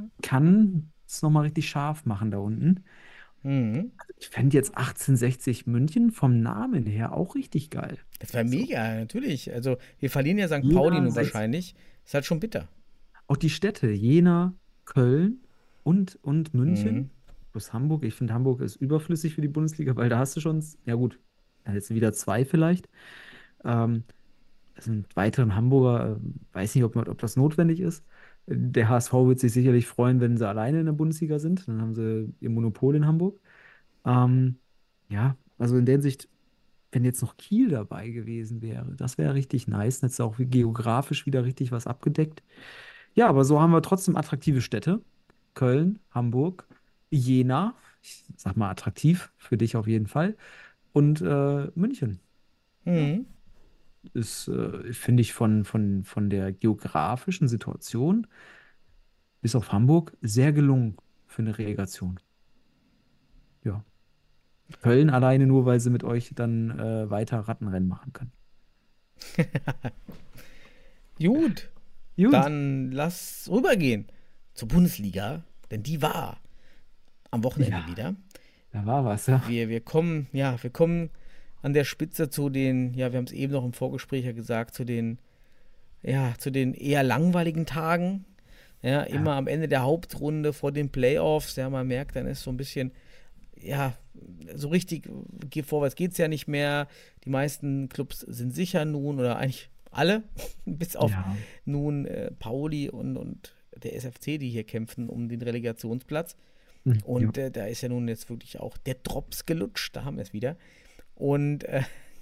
kann es nochmal richtig scharf machen da unten. Mhm. Ich fände jetzt achtzehnhundertsechzig München vom Namen her auch richtig geil. Das wäre So. mega, natürlich. Also wir verlieren ja Sankt Jena Pauli nun sechs. wahrscheinlich. Ist halt schon bitter. Auch die Städte, Jena, Köln und, und München, Mhm. plus Hamburg. Ich finde, Hamburg ist überflüssig für die Bundesliga, weil da hast du schon, ja gut, ja, jetzt wieder zwei vielleicht. Ähm, also einen weiteren Hamburger, äh, weiß nicht, ob, ob das notwendig ist. Der H S V wird sich sicherlich freuen, wenn sie alleine in der Bundesliga sind. Dann haben sie ihr Monopol in Hamburg. Ähm, ja, also in der Hinsicht, wenn jetzt noch Kiel dabei gewesen wäre, das wäre richtig nice. Dann hättest du auch geografisch wieder richtig was abgedeckt. Ja, aber so haben wir trotzdem attraktive Städte. Köln, Hamburg, Jena, ich sag mal attraktiv für dich auf jeden Fall. Und äh, München Mhm. ist, äh, finde ich, von, von, von der geografischen Situation bis auf Hamburg sehr gelungen für eine Relegation. Ja. Köln alleine nur, weil sie mit euch dann äh, weiter Rattenrennen machen können. Gut, Gut. dann lass rübergehen zur Bundesliga, denn die war am Wochenende Ja. wieder. Da war was, ja. Wir, wir kommen, ja, wir kommen an der Spitze zu den, ja, wir haben es eben noch im Vorgespräch ja gesagt, zu den, ja, zu den eher langweiligen Tagen. Ja, immer am Ende der Hauptrunde vor den Playoffs, ja, man merkt, dann ist so ein bisschen, ja, so richtig geht vorwärts geht es ja nicht mehr. Die meisten Clubs sind sicher nun, oder eigentlich alle, bis auf Ja. nun äh, Pauli und, und der S F C, die hier kämpfen um den Relegationsplatz. Hm, Und ja. äh, da ist ja nun jetzt wirklich auch der Drops gelutscht, da haben wir es wieder. Und äh,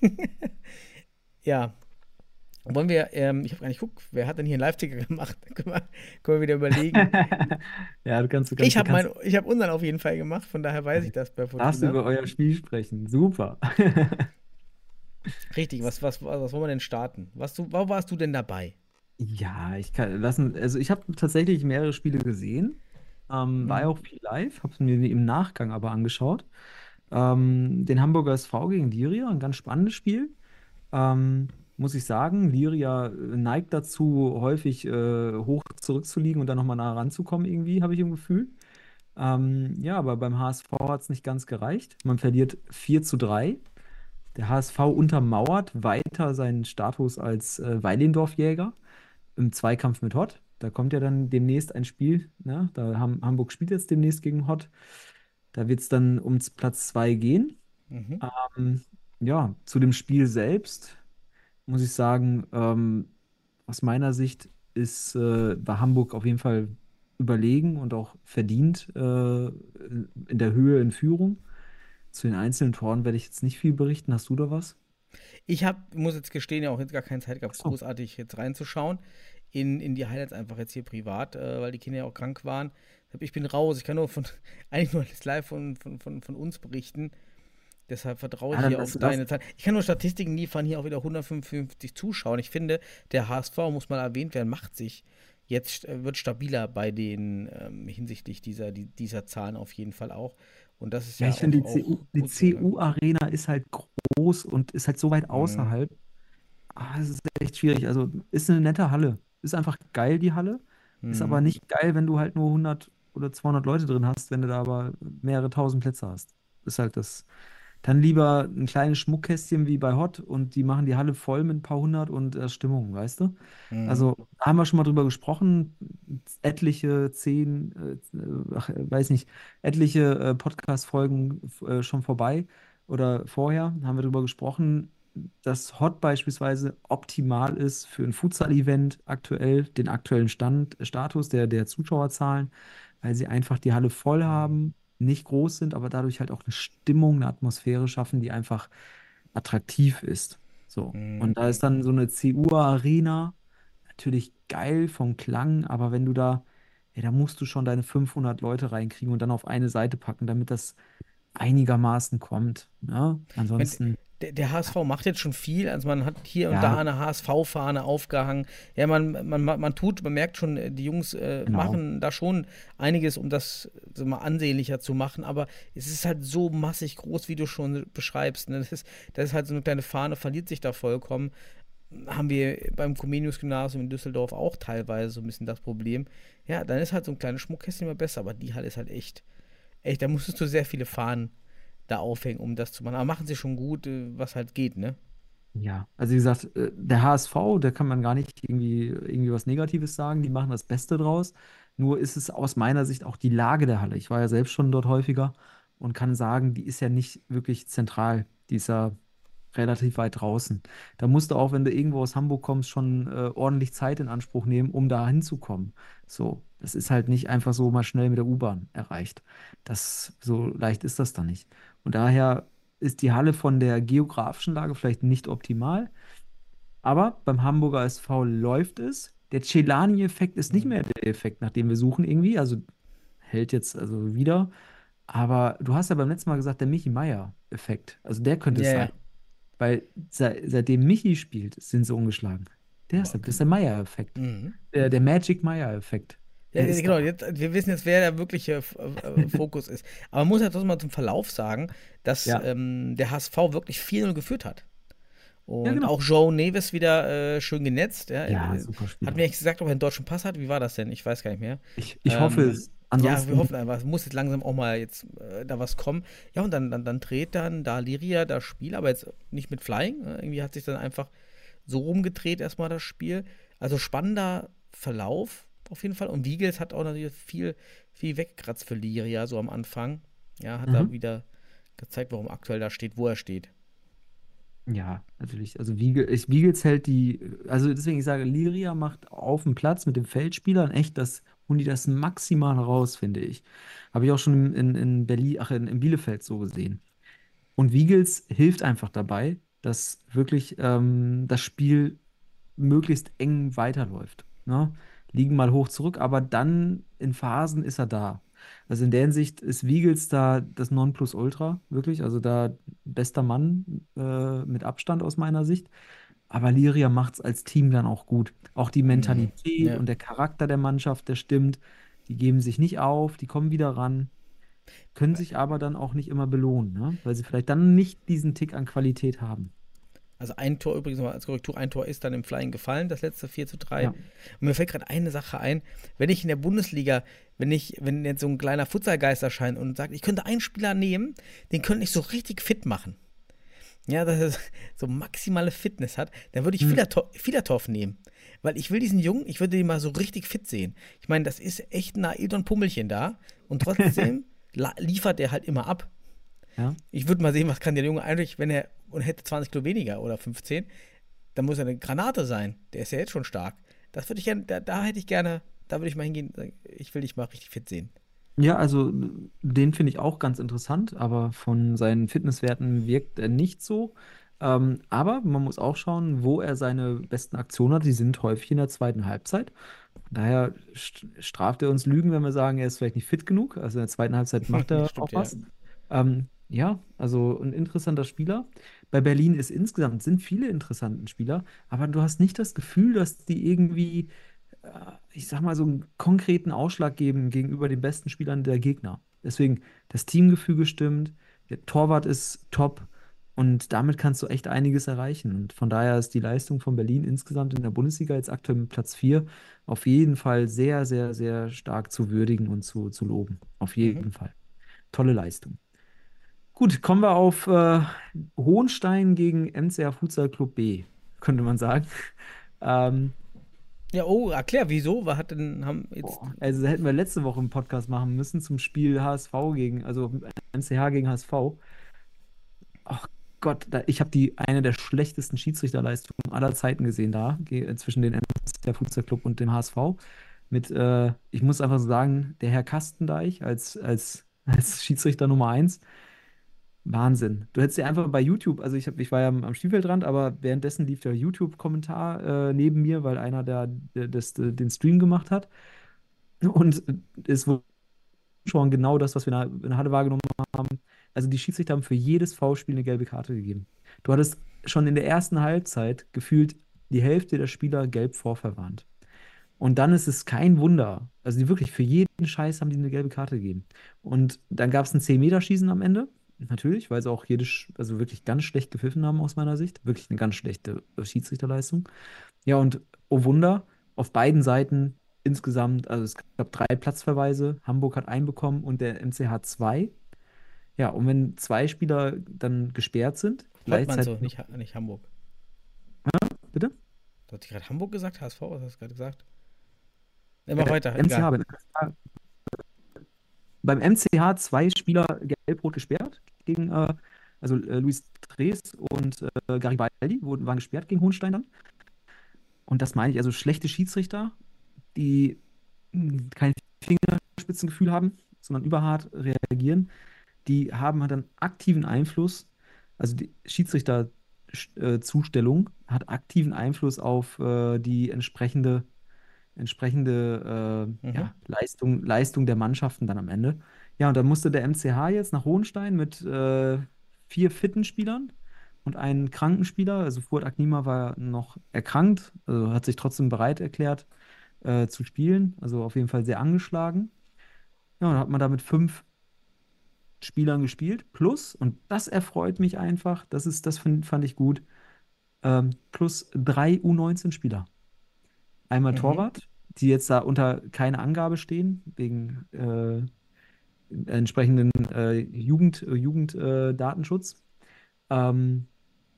ja, wollen wir, ähm, ich habe gar nicht geguckt, wer hat denn hier einen Live-Ticker gemacht? können, wir, können wir wieder überlegen. Ja, du kannst, du kannst, ich habe du kannst, mein, ich hab unseren auf jeden Fall gemacht, von daher weiß ich das bei darfst du Fortuna. über euer Spiel sprechen. Super. Richtig, was, was, was, was wollen wir denn starten? Was du, wo warst du denn dabei? Ja, ich kann lassen, also ich habe tatsächlich mehrere Spiele gesehen. Ähm, war ja Mhm. auch viel live, habe es mir im Nachgang aber angeschaut. Ähm, den Hamburger S V gegen Liria, ein ganz spannendes Spiel. Ähm, muss ich sagen, Liria neigt dazu, häufig äh, hoch zurückzuliegen und dann nochmal nah ranzukommen, irgendwie, habe ich im Gefühl. Ähm, ja, aber beim H S V hat es nicht ganz gereicht. Man verliert vier zu drei. Der H S V untermauert weiter seinen Status als äh, Weilendorf-Jäger im Zweikampf mit Hott. Da kommt ja dann demnächst ein Spiel. Ne? Da haben, Hamburg spielt jetzt demnächst gegen Hott. Da wird es dann ums Platz zwei gehen. Mhm. Ähm, ja, zu dem Spiel selbst muss ich sagen, ähm, aus meiner Sicht ist, äh, war Hamburg auf jeden Fall überlegen und auch verdient äh, in in der Höhe in Führung. Zu den einzelnen Toren werde ich jetzt nicht viel berichten. Hast du da was? Ich hab, muss jetzt gestehen, ja auch jetzt gar keine Zeit Ach gehabt, so. großartig jetzt reinzuschauen in, in die Highlights einfach jetzt hier privat, äh, weil die Kinder ja auch krank waren. Ich bin raus, ich kann nur von, eigentlich nur das live von, von, von, von uns berichten. Deshalb vertraue Ja, ich dann hier lass auf du das. deine Zeit. Ich kann nur Statistiken liefern, hier auch wieder hundertfünfundfünfzig Zuschauer. Ich finde, der H S V, muss mal erwähnt werden, macht sich jetzt, äh, wird stabiler bei den ähm, hinsichtlich dieser, die, dieser Zahlen auf jeden Fall auch. Und das ist Ja, ja ich finde, auch, die C U, auch die gut so, ne? C U-Arena ist halt groß und ist halt so weit Mhm. außerhalb. Ah, das ist echt schwierig. Also, ist eine nette Halle. Ist einfach geil, die Halle. Ist aber Mhm. nicht geil, wenn du halt nur hundert oder zweihundert Leute drin hast, wenn du da aber mehrere tausend Plätze hast. Ist halt das. Dann lieber ein kleines Schmuckkästchen wie bei Hott und die machen die Halle voll mit ein paar hundert und äh, Stimmung, weißt du? Mhm. Also haben wir schon mal drüber gesprochen, etliche zehn, äh, ach, äh, weiß nicht, etliche äh, Podcast-Folgen äh, schon vorbei oder vorher haben wir drüber gesprochen, dass Hott beispielsweise optimal ist für ein Futsal-Event aktuell, den aktuellen Stand, Status der, der Zuschauerzahlen, weil sie einfach die Halle voll Mhm. haben, nicht groß sind, aber dadurch halt auch eine Stimmung, eine Atmosphäre schaffen, die einfach attraktiv ist. So. Und da ist Mhm. dann so eine C U-Arena natürlich geil vom Klang, aber wenn du da, ja, da musst du schon deine fünfhundert Leute reinkriegen und dann auf eine Seite packen, damit das einigermaßen kommt. Ne? Ich mein, Ansonsten, der, der H S V macht jetzt schon viel. Also man hat hier und da ja, eine H S V-Fahne aufgehangen. Ja, man, man, man man tut, man merkt schon, äh, die Jungs äh, genau. machen da schon einiges, um das so mal ansehnlicher zu machen. Aber es ist halt so massig groß, wie du schon beschreibst. Ne? Das ist, das ist halt so eine kleine Fahne, verliert sich da vollkommen. Haben wir beim Comenius-Gymnasium in Düsseldorf auch teilweise so ein bisschen das Problem. Ja, dann ist halt so ein kleines Schmuckkästchen immer besser, aber die Halle ist halt echt, echt, da musstest du sehr viele Fahnen da aufhängen, um das zu machen. Aber machen sie schon gut, äh, was halt geht, ne? Ja, also wie gesagt, äh, der H S V, da kann man gar nicht irgendwie, irgendwie was Negatives sagen, die machen das Beste draus. Nur ist es aus meiner Sicht auch die Lage der Halle. Ich war ja selbst schon dort häufiger und kann sagen, die ist ja nicht wirklich zentral. Die ist ja relativ weit draußen. Da musst du auch, wenn du irgendwo aus Hamburg kommst, schon äh, ordentlich Zeit in Anspruch nehmen, um da hinzukommen. So, das ist halt nicht einfach so mal schnell mit der U-Bahn erreicht. Das, so leicht ist das dann nicht. Und daher ist die Halle von der geografischen Lage vielleicht nicht optimal, aber beim Hamburger S V läuft es. Der Celani-Effekt ist nicht Mhm. mehr der Effekt, nach dem wir suchen irgendwie. Also hält jetzt also wieder. Aber du hast ja beim letzten Mal gesagt, der Michi Meier-Effekt. Also der könnte es Ja, sein. ja. Weil se seitdem Michi spielt, sind sie ungeschlagen. Der ist, Boah, der, das ist okay. der Meier-Effekt. Mhm. Der, der Magic Meier-Effekt. Ja, Der ja, ist genau, da. jetzt, wir wissen jetzt, wer der wirkliche F- äh, Fokus ist. Aber man muss ja trotzdem mal zum Verlauf sagen, dass Ja. ähm, der H S V wirklich vier null geführt hat. Ja, Und genau. auch Joe Neves wieder äh, schön genetzt. Ja. Ja, Äh, super Hat Spieler. mir nicht gesagt, ob er einen deutschen Pass hat. Wie war das denn? Ich weiß gar nicht mehr. Ich, ich hoffe Ähm, es. ja, wir Ansonsten, hoffen einfach, es muss jetzt langsam auch mal jetzt äh, da was kommen. Ja, und dann, dann, dann dreht dann da Liria das Spiel, aber jetzt nicht mit Flying. Ne? Irgendwie hat sich dann einfach so rumgedreht erstmal das Spiel. Also spannender Verlauf auf jeden Fall. Und Wiegels hat auch natürlich viel, viel weggekratzt für Liria so am Anfang. Ja, hat da mhm. wieder gezeigt, warum aktuell da steht, wo er steht. Ja, natürlich. Also Wiegel, ich, Wiegels hält die, also deswegen ich sage, Liria macht auf dem Platz mit den Feldspielern echt das, und die das maximal raus, finde ich. Habe ich auch schon in, in Berlin, ach, in, in Bielefeld so gesehen. Und Wiegels hilft einfach dabei, dass wirklich ähm, das Spiel möglichst eng weiterläuft. Ne? Liegen mal hoch zurück, aber dann in Phasen ist er da. Also in der Hinsicht ist Wiegels da das Nonplusultra, wirklich. Also da bester Mann äh, mit Abstand aus meiner Sicht. Aber Liria macht es als Team dann auch gut. Auch die Mhm. Mentalität Ja. und der Charakter der Mannschaft, der stimmt. Die geben sich nicht auf, die kommen wieder ran, können sich aber dann auch nicht immer belohnen, ne? Weil sie vielleicht dann nicht diesen Tick an Qualität haben. Also ein Tor übrigens mal als Korrektur, ein Tor ist dann im Flying gefallen, das letzte vier zu drei. Ja. Und mir fällt gerade eine Sache ein, wenn ich in der Bundesliga, wenn ich, wenn jetzt so ein kleiner Futsalgeist erscheint und sagt, ich könnte einen Spieler nehmen, den könnte ich so richtig fit machen. ja, dass er so maximale Fitness hat, dann würde ich Hm. Filato- Filatov nehmen. Weil ich will diesen Jungen, ich würde den mal so richtig fit sehen. Ich meine, das ist echt ein Ailton-Pummelchen da. Und trotzdem la- liefert er halt immer ab. Ja. Ich würde mal sehen, was kann der Junge eigentlich, wenn er und hätte zwanzig Kilo weniger oder fünfzehn, dann muss er eine Granate sein. Der ist ja jetzt schon stark. Das würde ich gerne, da, da hätte ich gerne, da würde ich mal hingehen, sagen, ich will dich mal richtig fit sehen. Ja, also den finde ich auch ganz interessant, aber von seinen Fitnesswerten wirkt er nicht so. Ähm, aber man muss auch schauen, wo er seine besten Aktionen hat. Die sind häufig in der zweiten Halbzeit. Daher st- straft er uns Lügen, wenn wir sagen, er ist vielleicht nicht fit genug. Also in der zweiten Halbzeit macht er Stimmt, auch ja. was. Ähm, ja, also ein interessanter Spieler. Bei Berlin ist insgesamt sind viele interessante Spieler, aber du hast nicht das Gefühl, dass die irgendwie äh, ich sag mal, so einen konkreten Ausschlag geben gegenüber den besten Spielern der Gegner. Deswegen, das Teamgefüge stimmt, der Torwart ist top und damit kannst du echt einiges erreichen. Und von daher ist die Leistung von Berlin insgesamt in der Bundesliga jetzt aktuell mit Platz vier auf jeden Fall sehr, sehr, sehr stark zu würdigen und zu, zu loben. Auf Mhm. jeden Fall. Tolle Leistung. Gut, kommen wir auf äh, Hohenstein gegen M C H Futsal Club B, könnte man sagen. Ähm, Ja, oh, erklär, wieso? Was hat denn, haben jetzt, Boah, also hätten wir letzte Woche einen Podcast machen müssen zum Spiel H S V gegen, also M C H gegen H S V. Ach Gott, da, ich habe die eine der schlechtesten Schiedsrichterleistungen aller Zeiten gesehen da, ge- zwischen den M C H Futsal Club und dem H S V. Mit, äh, ich muss einfach so sagen, der Herr Kastendeich als, als, als Schiedsrichter Nummer eins. Wahnsinn. Du hättest dir einfach bei YouTube, also ich, hab, ich war ja am, am Spielfeldrand, aber währenddessen lief der YouTube-Kommentar äh, neben mir, weil einer der, der das, den Stream gemacht hat. Und es wurde schon genau das, was wir in der, in der Halle wahrgenommen haben. Also die Schiedsrichter haben für jedes Foulspiel eine gelbe Karte gegeben. Du hattest schon in der ersten Halbzeit gefühlt die Hälfte der Spieler gelb vorverwarnt. Und dann ist es kein Wunder. Also die wirklich für jeden Scheiß haben die eine gelbe Karte gegeben. Und dann gab es ein zehn-Meter-Schießen am Ende. Natürlich, weil sie auch jede, Sch- also wirklich ganz schlecht gepfiffen haben aus meiner Sicht. Wirklich eine ganz schlechte Schiedsrichterleistung. Ja, und oh Wunder, auf beiden Seiten insgesamt, also es gab drei Platzverweise. Hamburg hat einen bekommen und der M C H zwei. Ja, und wenn zwei Spieler dann gesperrt sind, Heute meinst du, gleichzeitig, nicht, Ha- nicht Hamburg. bitte? Du hast gerade Hamburg gesagt, H S V, was hast du gerade gesagt? Immer Äh, weiter, M C H, egal. beim beim M C H zwei Spieler gelb-rot gesperrt gegen, äh, also äh, Luis Drees und äh, Garibaldi wurden, waren gesperrt gegen Hohenstein dann. Und das meine ich, also schlechte Schiedsrichter, die mh, kein Fingerspitzengefühl haben, sondern überhart reagieren, die haben halt dann aktiven Einfluss, also die Schiedsrichterzustellung hat aktiven Einfluss auf äh, die entsprechende, entsprechende äh, Mhm. ja, Leistung, Leistung der Mannschaften dann am Ende. Ja, und dann musste der M C H jetzt nach Hohenstein mit äh, vier fitten Spielern und einem kranken Spieler. Also Fuad Agnima war noch erkrankt, also hat sich trotzdem bereit erklärt äh, zu spielen, also auf jeden Fall sehr angeschlagen. Ja, und dann hat man da mit fünf Spielern gespielt, plus, und das erfreut mich einfach, das ist, das find, fand ich gut, ähm, plus drei U neunzehn Spieler. Einmal Mhm. Torwart, die jetzt da unter keine Angabe stehen, wegen äh, entsprechenden äh, Jugend, äh, Jugenddatenschutz. Äh, Datenschutz. ähm,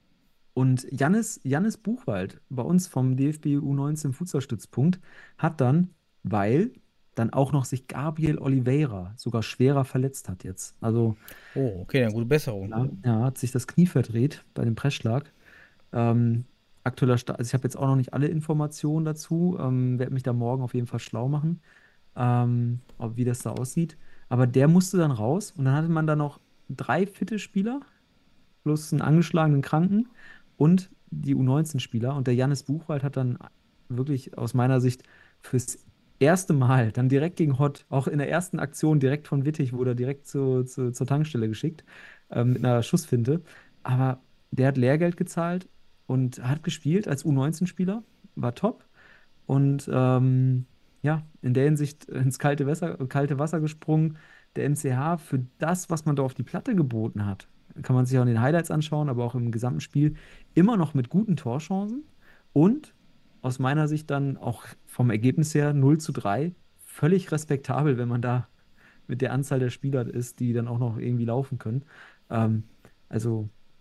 und Jannis, Jannis Buchwald bei uns vom D F B U neunzehn Fußballstützpunkt hat dann, weil dann auch noch sich Gabriel Oliveira sogar schwerer verletzt hat jetzt. Also Oh, okay, dann gute Besserung. ja, er hat sich das Knie verdreht bei dem Pressschlag. Ähm, aktueller Sta also ich habe jetzt auch noch nicht alle Informationen dazu, ähm, werde mich da morgen auf jeden Fall schlau machen, ähm, ob, wie das da aussieht. Aber der musste dann raus und dann hatte man da noch drei fitte Spieler plus einen angeschlagenen Kranken und die U neunzehn-Spieler. Und der Jannis Buchwald hat dann wirklich aus meiner Sicht fürs erste Mal dann direkt gegen Hott, auch in der ersten Aktion direkt von Wittig, wurde er direkt zu, zu, zur Tankstelle geschickt, ähm, mit einer Schussfinte. Aber der hat Lehrgeld gezahlt und hat gespielt als U neunzehn-Spieler, war top. Und ähm, ja, in der Hinsicht ins kalte Wasser, kalte Wasser gesprungen. Der M C H für das, was man da auf die Platte geboten hat, kann man sich auch in den Highlights anschauen, aber auch im gesamten Spiel, immer noch mit guten Torchancen und aus meiner Sicht dann auch vom Ergebnis her null zu drei völlig respektabel, wenn man da mit der Anzahl der Spieler ist, die dann auch noch irgendwie laufen können. Ähm, also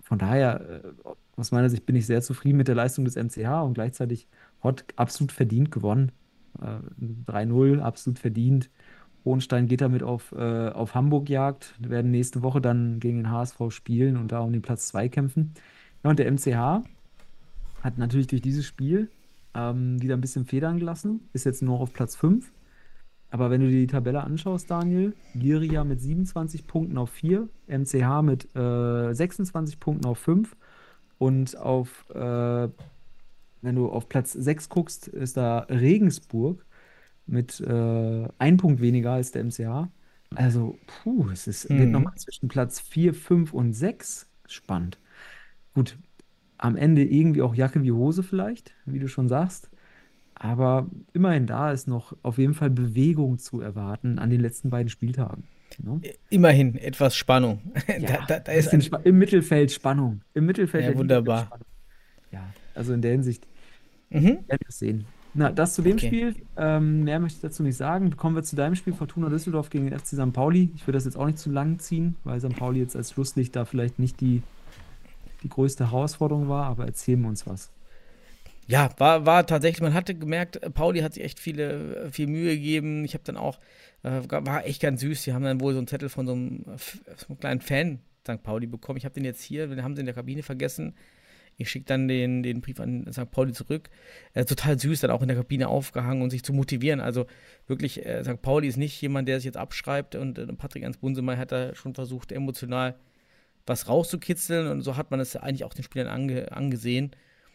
von daher, äh, aus meiner Sicht bin ich sehr zufrieden mit der Leistung des M C H und gleichzeitig Hott absolut verdient gewonnen. Äh, drei null, absolut verdient. Hohenstein geht damit auf, äh, auf Hamburg-Jagd. Wir werden nächste Woche dann gegen den H S V spielen und da um den Platz zwei kämpfen. Ja, und der M C H hat natürlich durch dieses Spiel ähm, wieder ein bisschen Federn gelassen. Ist jetzt nur auf Platz fünf. Aber wenn du dir die Tabelle anschaust, Daniel, Liria mit siebenundzwanzig Punkten auf vier, M C H mit äh, sechsundzwanzig Punkten auf fünf und auf, äh, wenn du auf Platz sechs guckst, ist da Regensburg mit äh, ein Punkt weniger als der M C H. Also, puh, es ist, wird Mhm. nochmal zwischen Platz vier, fünf und sechs spannend. Gut, am Ende irgendwie auch Jacke wie Hose vielleicht, wie du schon sagst. Aber immerhin da ist noch auf jeden Fall Bewegung zu erwarten an den letzten beiden Spieltagen. Ne? Immerhin etwas Spannung. Ja, da, da, da ein ist bisschen ein, Spa im Mittelfeld Spannung. Im Mittelfeld ja, der Liga wunderbar. gibt Spannung. Ja, also in der Hinsicht Mhm. werden wir es sehen. Na, das zu dem Okay. Spiel. Ähm, mehr möchte ich dazu nicht sagen. Kommen wir zu deinem Spiel, Fortuna Düsseldorf gegen den F C Sankt Pauli. Ich würde das jetzt auch nicht zu lang ziehen, weil Sankt Pauli jetzt als Schlusslicht da vielleicht nicht die, die größte Herausforderung war, aber erzählen wir uns was. Ja, war, war tatsächlich, man hatte gemerkt, äh, Pauli hat sich echt viele, viel Mühe gegeben. Ich habe dann auch, äh, war echt ganz süß. Die haben dann wohl so einen Zettel von so einem, äh, f- so einem kleinen Fan Sankt Pauli bekommen. Ich habe den jetzt hier, den haben sie in der Kabine vergessen. Ich schicke dann den, den Brief an Sankt Pauli zurück. Äh, total süß, dann auch in der Kabine aufgehangen und sich zu motivieren. Also wirklich, äh, Sankt Pauli ist nicht jemand, der sich jetzt abschreibt. Und äh, Patrick Ernst Bunsemeyer hat da schon versucht, emotional was rauszukitzeln. Und so hat man es eigentlich auch den Spielern ange, angesehen.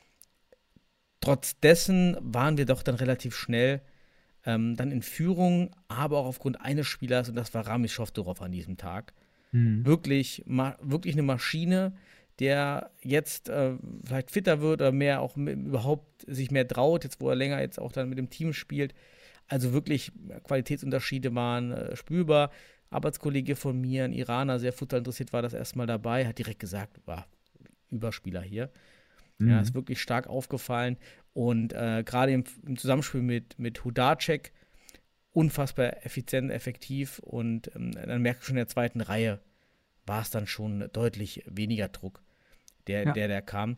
Trotz dessen waren wir doch dann relativ schnell ähm, dann in Führung, aber auch aufgrund eines Spielers, und das war Ramis Schoftorov an diesem Tag. Mhm. Wirklich, ma wirklich eine Maschine, der jetzt äh, vielleicht fitter wird oder mehr auch mit, überhaupt sich mehr traut, jetzt wo er länger jetzt auch dann mit dem Team spielt. Also wirklich Qualitätsunterschiede waren äh, spürbar. Arbeitskollege von mir, ein Iraner, sehr futterlinteressiert, war das erstmal dabei, hat direkt gesagt, war Überspieler hier. Ja, ist wirklich stark aufgefallen. Und äh, gerade im, im Zusammenspiel mit, mit Hudacek unfassbar effizient, effektiv. Und ähm, dann merkt schon in der zweiten Reihe war es dann schon deutlich weniger Druck, der, Ja. der, der kam.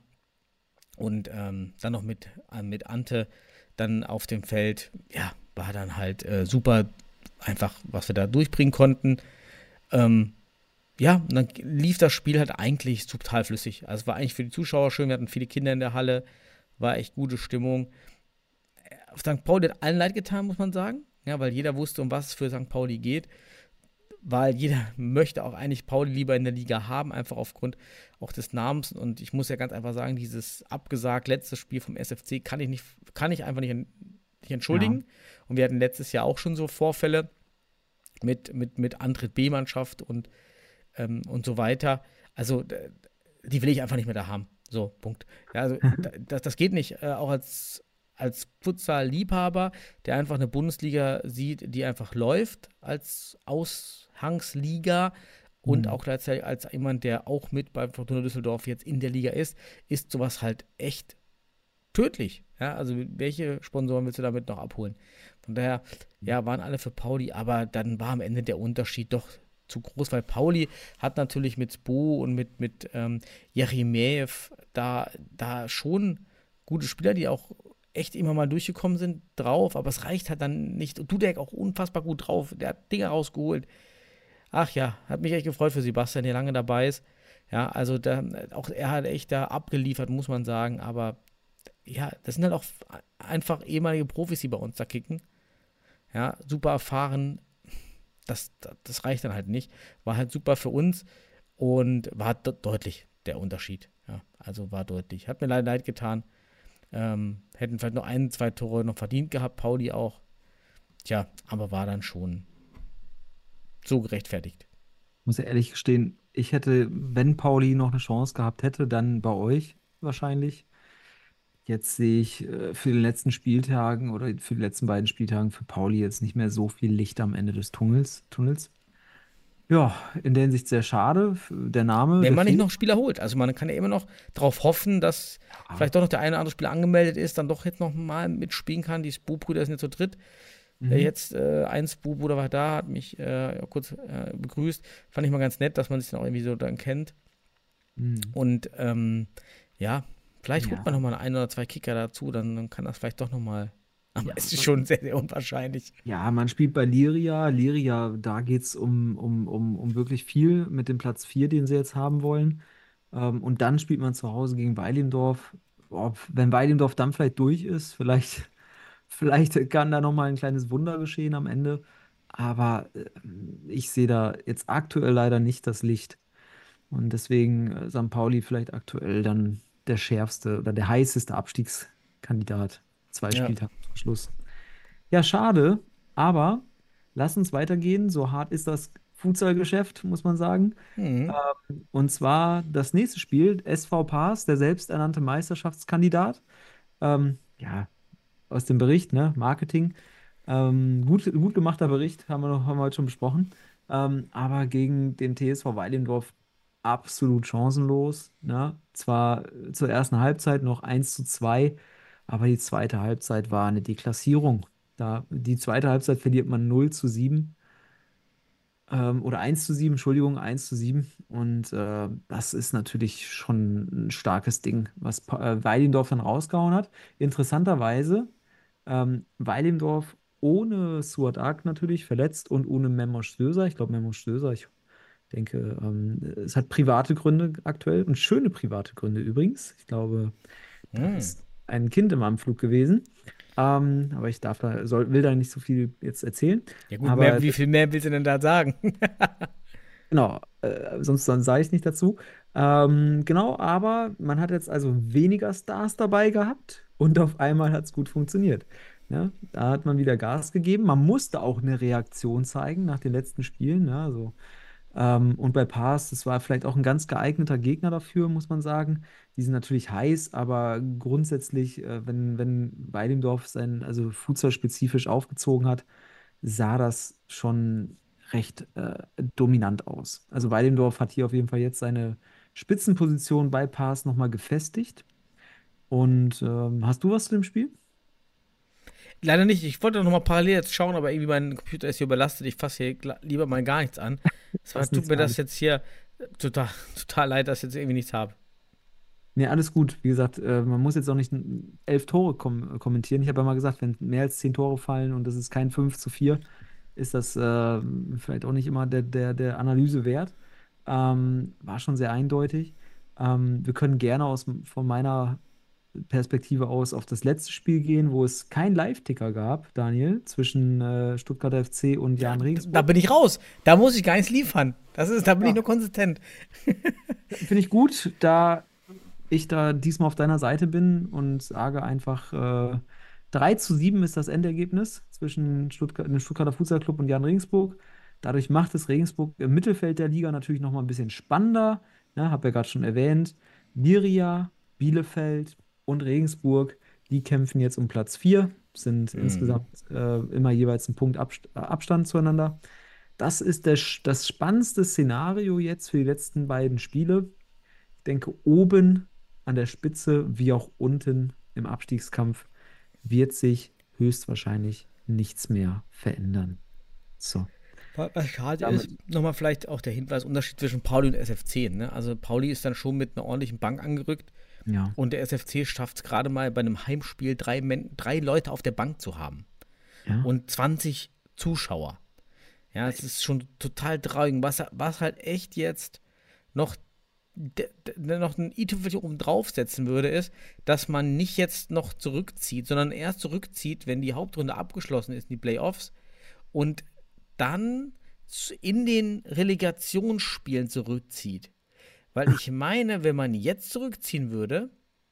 Und ähm, dann noch mit, äh, mit Ante dann auf dem Feld, ja, war dann halt äh, super einfach, was wir da durchbringen konnten. Ähm, Ja, und dann lief das Spiel halt eigentlich total flüssig. Also es war eigentlich für die Zuschauer schön, wir hatten viele Kinder in der Halle, war echt gute Stimmung. Auf Sankt Pauli hat allen leid getan, muss man sagen, ja, weil jeder wusste, um was es für Sankt Pauli geht, weil jeder möchte auch eigentlich Pauli lieber in der Liga haben, einfach aufgrund auch des Namens. Und ich muss ja ganz einfach sagen, dieses abgesagt letzte Spiel vom S F C kann ich, nicht, kann ich einfach nicht, nicht entschuldigen. Ja. Und wir hatten letztes Jahr auch schon so Vorfälle mit, mit, mit Antritt B-Mannschaft und Ähm, und so weiter. Also, d- die will ich einfach nicht mehr da haben. So, Punkt. Ja, also, da- das, das geht nicht. Äh, auch als, als Futsal-Liebhaber, der einfach eine Bundesliga sieht, die einfach läuft, als Aushangsliga und Mhm. auch gleichzeitig als jemand, der auch mit bei Fortuna Düsseldorf jetzt in der Liga ist, ist sowas halt echt tödlich. Ja, also welche Sponsoren willst du damit noch abholen? Von daher, ja, waren alle für Pauli, aber dann war am Ende der Unterschied doch zu groß, weil Pauli hat natürlich mit Spo und mit, mit ähm, Jeremejew da, da schon gute Spieler, die auch echt immer mal durchgekommen sind, drauf, aber es reicht halt dann nicht. Und Dudek auch unfassbar gut drauf, der hat Dinge rausgeholt. Ach ja, hat mich echt gefreut für Sebastian, der lange dabei ist. Ja, also da, auch er hat echt da abgeliefert, muss man sagen, aber ja, das sind halt auch einfach ehemalige Profis, die bei uns da kicken. Ja, super erfahren. Das, das, das reicht dann halt nicht. War halt super für uns und war de deutlich der Unterschied. Ja, also war deutlich. Hat mir leider leid getan. Ähm, hätten vielleicht noch ein, zwei Tore noch verdient gehabt, Pauli auch. Tja, aber war dann schon so gerechtfertigt. Muss ja ehrlich gestehen, ich hätte, wenn Pauli noch eine Chance gehabt hätte, dann bei euch wahrscheinlich. Jetzt sehe ich äh, für die letzten Spieltagen oder für die letzten beiden Spieltagen für Pauli jetzt nicht mehr so viel Licht am Ende des Tunnels. Tunnels. Ja, in der Hinsicht sehr schade. Der Name, Wenn der man nicht fehlt. noch Spieler holt. Also man kann ja immer noch darauf hoffen, dass Ja. vielleicht doch noch der eine oder andere Spieler angemeldet ist, dann doch jetzt noch mal mitspielen kann. Die Spo-Brüder sind jetzt zu dritt. Mhm. Äh, Jetzt äh, ein Spo-Bruder war da, hat mich äh, ja, kurz äh, begrüßt. Fand ich mal ganz nett, dass man sich dann auch irgendwie so dann kennt. Mhm. Und ähm, ja, vielleicht holt Ja. man nochmal ein oder zwei Kicker dazu, dann, dann kann das vielleicht doch nochmal. Aber Ja, es ist man- schon sehr, sehr unwahrscheinlich. Ja, man spielt bei Liria. Liria, da geht es um, um, um, um wirklich viel mit dem Platz vier, den sie jetzt haben wollen. Ähm, und dann spielt man zu Hause gegen Weilendorf. Boah, wenn Weilendorf dann vielleicht durch ist, vielleicht, vielleicht kann da nochmal ein kleines Wunder geschehen am Ende. Aber äh, ich sehe da jetzt aktuell leider nicht das Licht. Und deswegen äh, Sankt Pauli vielleicht aktuell dann der schärfste oder der heißeste Abstiegskandidat. Zwei Ja. Spieltage zum Schluss. Ja, schade, aber lass uns weitergehen. So hart ist das Futsal-Geschäft, muss man sagen. Mhm. Und zwar das nächste Spiel, S V Paas, der selbsternannte Meisterschaftskandidat. Ähm, ja, aus dem Bericht, ne? Marketing. Ähm, gut, gut gemachter Bericht, haben wir, noch, haben wir heute schon besprochen. Ähm, aber gegen den T S V Weilendorf absolut chancenlos. Ne? Zwar zur ersten Halbzeit noch eins zu zwei, aber die zweite Halbzeit war eine Deklassierung. Da, die zweite Halbzeit verliert man null zu sieben. Ähm, oder eins zu sieben, Entschuldigung, eins zu sieben. Und äh, das ist natürlich schon ein starkes Ding, was Pa- äh, Weilendorf dann rausgehauen hat. Interessanterweise, ähm, Weilendorf ohne Suat Ak natürlich verletzt und ohne Memo Stöser. Ich glaube, Memo Stöser, ich denke, ähm, es hat private Gründe aktuell und schöne private Gründe übrigens. Ich glaube, da Mhm. ist ein Kind im Anflug gewesen. Ähm, aber ich darf da, soll, will da nicht so viel jetzt erzählen. Ja gut, Aber mehr, wie viel mehr willst du denn da sagen? genau, äh, sonst dann sage ich nicht dazu. Ähm, genau, aber man hat jetzt also weniger Stars dabei gehabt und auf einmal hat es gut funktioniert. Ja, da hat man wieder Gas gegeben. Man musste auch eine Reaktion zeigen nach den letzten Spielen. Ja, also, ähm, und bei Paas, das war vielleicht auch ein ganz geeigneter Gegner dafür, muss man sagen. Die sind natürlich heiß, aber grundsätzlich, äh, wenn, wenn Weilendorf sein, also futsal-spezifisch aufgezogen hat, sah das schon recht äh, dominant aus. Also Weilendorf hat hier auf jeden Fall jetzt seine Spitzenposition bei Paas nochmal gefestigt. Und ähm, hast du was zu dem Spiel? Leider nicht. Ich wollte noch mal parallel jetzt schauen, aber irgendwie mein Computer ist hier überlastet. Ich fasse hier gla- lieber mal gar nichts an. Es war, Was tut nichts mir gar das nicht. jetzt hier äh, total, total leid, dass ich jetzt irgendwie nichts habe. Nee, alles gut. Wie gesagt, äh, man muss jetzt auch nicht n- elf Tore kom kommentieren. Ich habe ja mal gesagt, wenn mehr als zehn Tore fallen und das ist kein fünf zu vier, ist das äh, vielleicht auch nicht immer der, der, der Analyse wert. Ähm, war schon sehr eindeutig. Ähm, wir können gerne aus, von meiner Perspektive aus auf das letzte Spiel gehen, wo es keinen Live-Ticker gab, Daniel, zwischen äh, Stuttgarter F C und Ja, Jan d- da Regensburg. bin ich raus. Da muss ich gar nichts liefern. Das ist, da bin ich Ja, nur konsistent. finde ich gut, da ich da diesmal auf deiner Seite bin und sage einfach, äh, drei zu sieben ist das Endergebnis zwischen Stuttgart, dem Stuttgarter Futsal Club und Jan Regensburg. Dadurch macht es Regensburg im Mittelfeld der Liga natürlich noch mal ein bisschen spannender. Ne, habe ja gerade schon erwähnt. Liria, Bielefeld und Regensburg, die kämpfen jetzt um Platz vier, sind Mhm. insgesamt äh, immer jeweils ein Punkt Abst äh, Abstand zueinander. Das ist der, das spannendste Szenario jetzt für die letzten beiden Spiele. Ich denke, oben an der Spitze wie auch unten im Abstiegskampf wird sich höchstwahrscheinlich nichts mehr verändern. So, Was was schade ist, damit, nochmal vielleicht auch der Hinweis, Unterschied zwischen Pauli und S F C. Ne? Also Pauli ist dann schon mit einer ordentlichen Bank angerückt ja. und der S F C schafft es gerade mal bei einem Heimspiel drei, Men drei Leute auf der Bank zu haben Ja. und zwanzig Zuschauer. Ja, es ist schon total traurig. Was, was halt echt jetzt noch, de, de, noch ein i-Tüpfelchen oben draufsetzen würde, ist, dass man nicht jetzt noch zurückzieht, sondern erst zurückzieht, wenn die Hauptrunde abgeschlossen ist, die Playoffs, und dann z- in den Relegationsspielen zurückzieht. Weil ich meine, wenn man jetzt zurückziehen würde,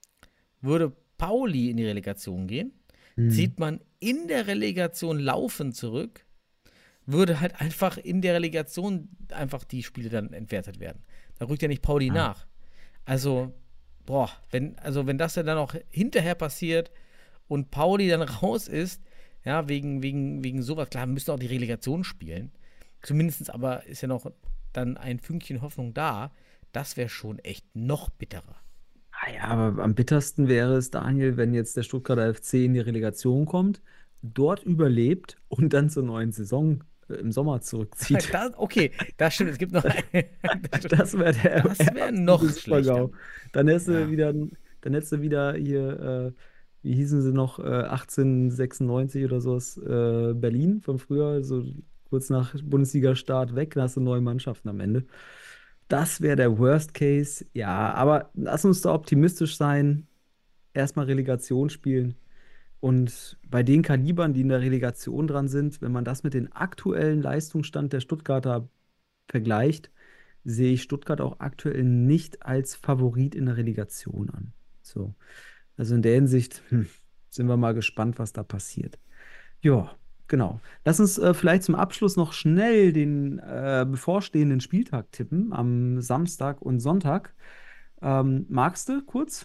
würde Pauli in die Relegation gehen, Hm. zieht man in der Relegation laufend zurück, würde halt einfach in der Relegation einfach die Spiele dann entwertet werden. Da rückt ja nicht Pauli Ja. nach. Also, boah, wenn, also wenn das ja dann auch hinterher passiert und Pauli dann raus ist, ja, wegen, wegen, wegen sowas, klar, müssen auch die Relegation spielen. Zumindest aber ist ja noch dann ein Fünkchen Hoffnung da. Das wäre schon echt noch bitterer. Ah ja, aber am bittersten wäre es, Daniel, wenn jetzt der Stuttgarter F C in die Relegation kommt, dort überlebt und dann zur neuen Saison im Sommer zurückzieht. Das, okay, das stimmt. Es gibt noch eine. Das wäre der Das wäre noch schlechter. Dann hättest du Ja. wieder, dann hättest du wieder hier, äh, wie hießen sie noch, äh, achtzehnhundertsechsundneunzig oder sowas, äh, Berlin von früher, so kurz nach Bundesliga-Start weg, dann hast du neue Mannschaften am Ende. Das wäre der Worst Case. Ja, aber lass uns da optimistisch sein. Erstmal Relegation spielen. Und bei den Kalibern, die in der Relegation dran sind, wenn man das mit dem aktuellen Leistungsstand der Stuttgarter vergleicht, sehe ich Stuttgart auch aktuell nicht als Favorit in der Relegation an. So. Also in der Hinsicht hm, sind wir mal gespannt, was da passiert. Ja, genau. Lass uns äh, vielleicht zum Abschluss noch schnell den äh, bevorstehenden Spieltag tippen am Samstag und Sonntag. Ähm, magst du kurz?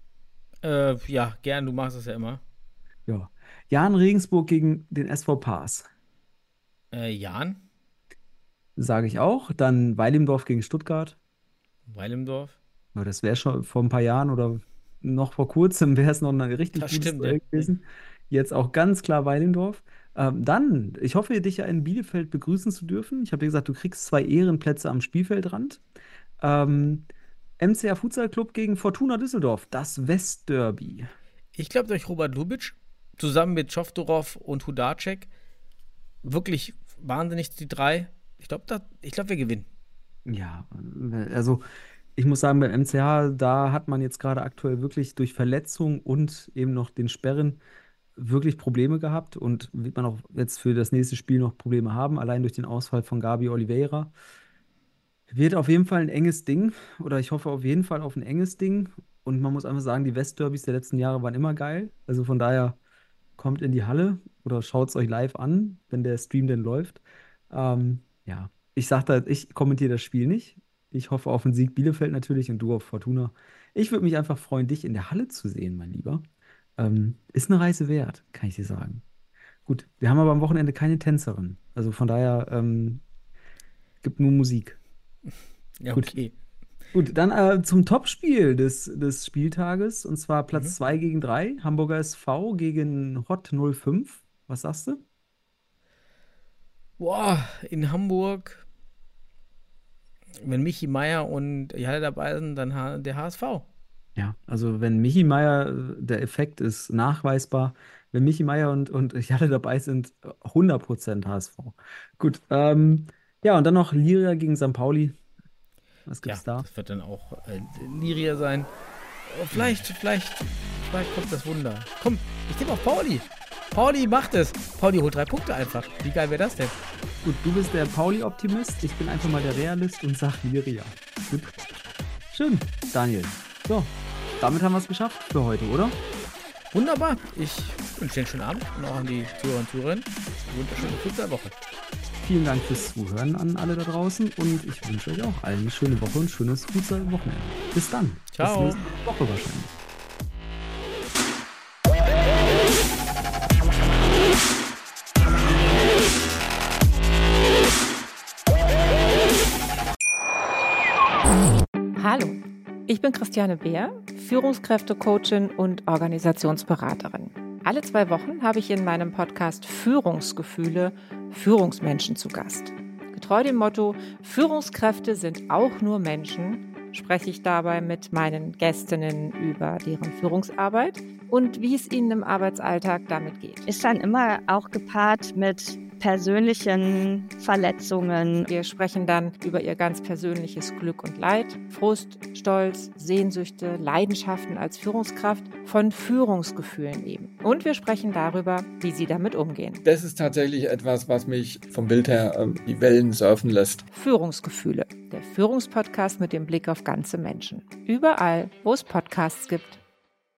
Äh, ja, gern, du machst es ja immer. Ja. Jahn Regensburg gegen den S V Paas. Äh, Jan, Sage ich auch. Dann Weilimdorf gegen Stuttgart. Weilimdorf. Ja, das wäre schon vor ein paar Jahren oder noch vor kurzem wäre es noch ein richtig Das gutes stimmt, Duell ja. gewesen. Jetzt auch ganz klar Weilimdorf. Ähm, dann, ich hoffe, dich ja in Bielefeld begrüßen zu dürfen. Ich habe dir gesagt, du kriegst zwei Ehrenplätze am Spielfeldrand. Ähm, M C A Futsal Club gegen Fortuna Düsseldorf, das Westderby. Ich glaube, durch Robert Lubitsch zusammen mit Schoftorov und Hudacek wirklich wahnsinnig die drei. Ich glaube, ich glaube, wir gewinnen. Ja, also ich muss sagen, beim M C H, da hat man jetzt gerade aktuell wirklich durch Verletzung und eben noch den Sperren wirklich Probleme gehabt und wird man auch jetzt für das nächste Spiel noch Probleme haben, allein durch den Ausfall von Gabi Oliveira. Wird auf jeden Fall ein enges Ding oder ich hoffe auf jeden Fall auf ein enges Ding und man muss einfach sagen, die Westderbys der letzten Jahre waren immer geil. Also von daher kommt in die Halle oder schaut es euch live an, wenn der Stream denn läuft. Ähm, ja, ich sag da, ich kommentiere das Spiel nicht. Ich hoffe auf einen Sieg Bielefeld natürlich und du auf Fortuna. Ich würde mich einfach freuen, dich in der Halle zu sehen, mein Lieber. Ähm, ist eine Reise wert, kann ich dir sagen. Gut, wir haben aber am Wochenende keine Tänzerin. Also von daher ähm, gibt nur Musik. Ja, Gut. okay. Gut, dann äh, zum Topspiel des, des Spieltages und zwar Platz zwei gegen drei. Hamburger S V gegen Hot null fünf. Was sagst du? Boah, in Hamburg, wenn Michi Meier und Jalle dabei sind, dann ha- der H S V. Ja, also wenn Michi Meier, äh, der Effekt ist nachweisbar. Wenn Michi Meier und, und Jalle dabei sind, äh, hundert Prozent H S V. Gut, ähm, ja, und dann noch Liria gegen Sankt Pauli. Was Ja, gibt's da? das wird dann auch äh, Liria sein. Oh, vielleicht, vielleicht, vielleicht kommt das Wunder. Komm, ich tippe auf Pauli. Pauli macht es. Pauli holt drei Punkte einfach. Wie geil wäre das denn? Gut, du bist der Pauli-Optimist, ich bin einfach mal der Realist und sag Liria. Gut. Schön, Daniel. So, damit haben wir es geschafft für heute, oder? Wunderbar. Ich wünsche dir einen schönen Abend und auch an die Zuhörer und Zuhörerinnen. Eine wunderschöne Fußballwoche. Vielen Dank fürs Zuhören an alle da draußen und ich wünsche euch auch allen eine schöne Woche und ein schönes Fußball-Wochenende. Bis dann. Ciao. Bis nächste Woche wahrscheinlich. Hallo, ich bin Christiane Beer, Führungskräftecoachin und Organisationsberaterin. Alle zwei Wochen habe ich in meinem Podcast Führungsgefühle Führungsmenschen zu Gast. Getreu dem Motto Führungskräfte sind auch nur Menschen, spreche ich dabei mit meinen Gästinnen über deren Führungsarbeit und wie es ihnen im Arbeitsalltag damit geht. Ist dann immer auch gepaart mit persönlichen Verletzungen. Wir sprechen dann über ihr ganz persönliches Glück und Leid, Frust, Stolz, Sehnsüchte, Leidenschaften als Führungskraft, von Führungsgefühlen eben. Und wir sprechen darüber, wie sie damit umgehen. Das ist tatsächlich etwas, was mich vom Bild her ähm, die Wellen surfen lässt. Führungsgefühle, der Führungspodcast mit dem Blick auf ganze Menschen. Überall, wo es Podcasts gibt.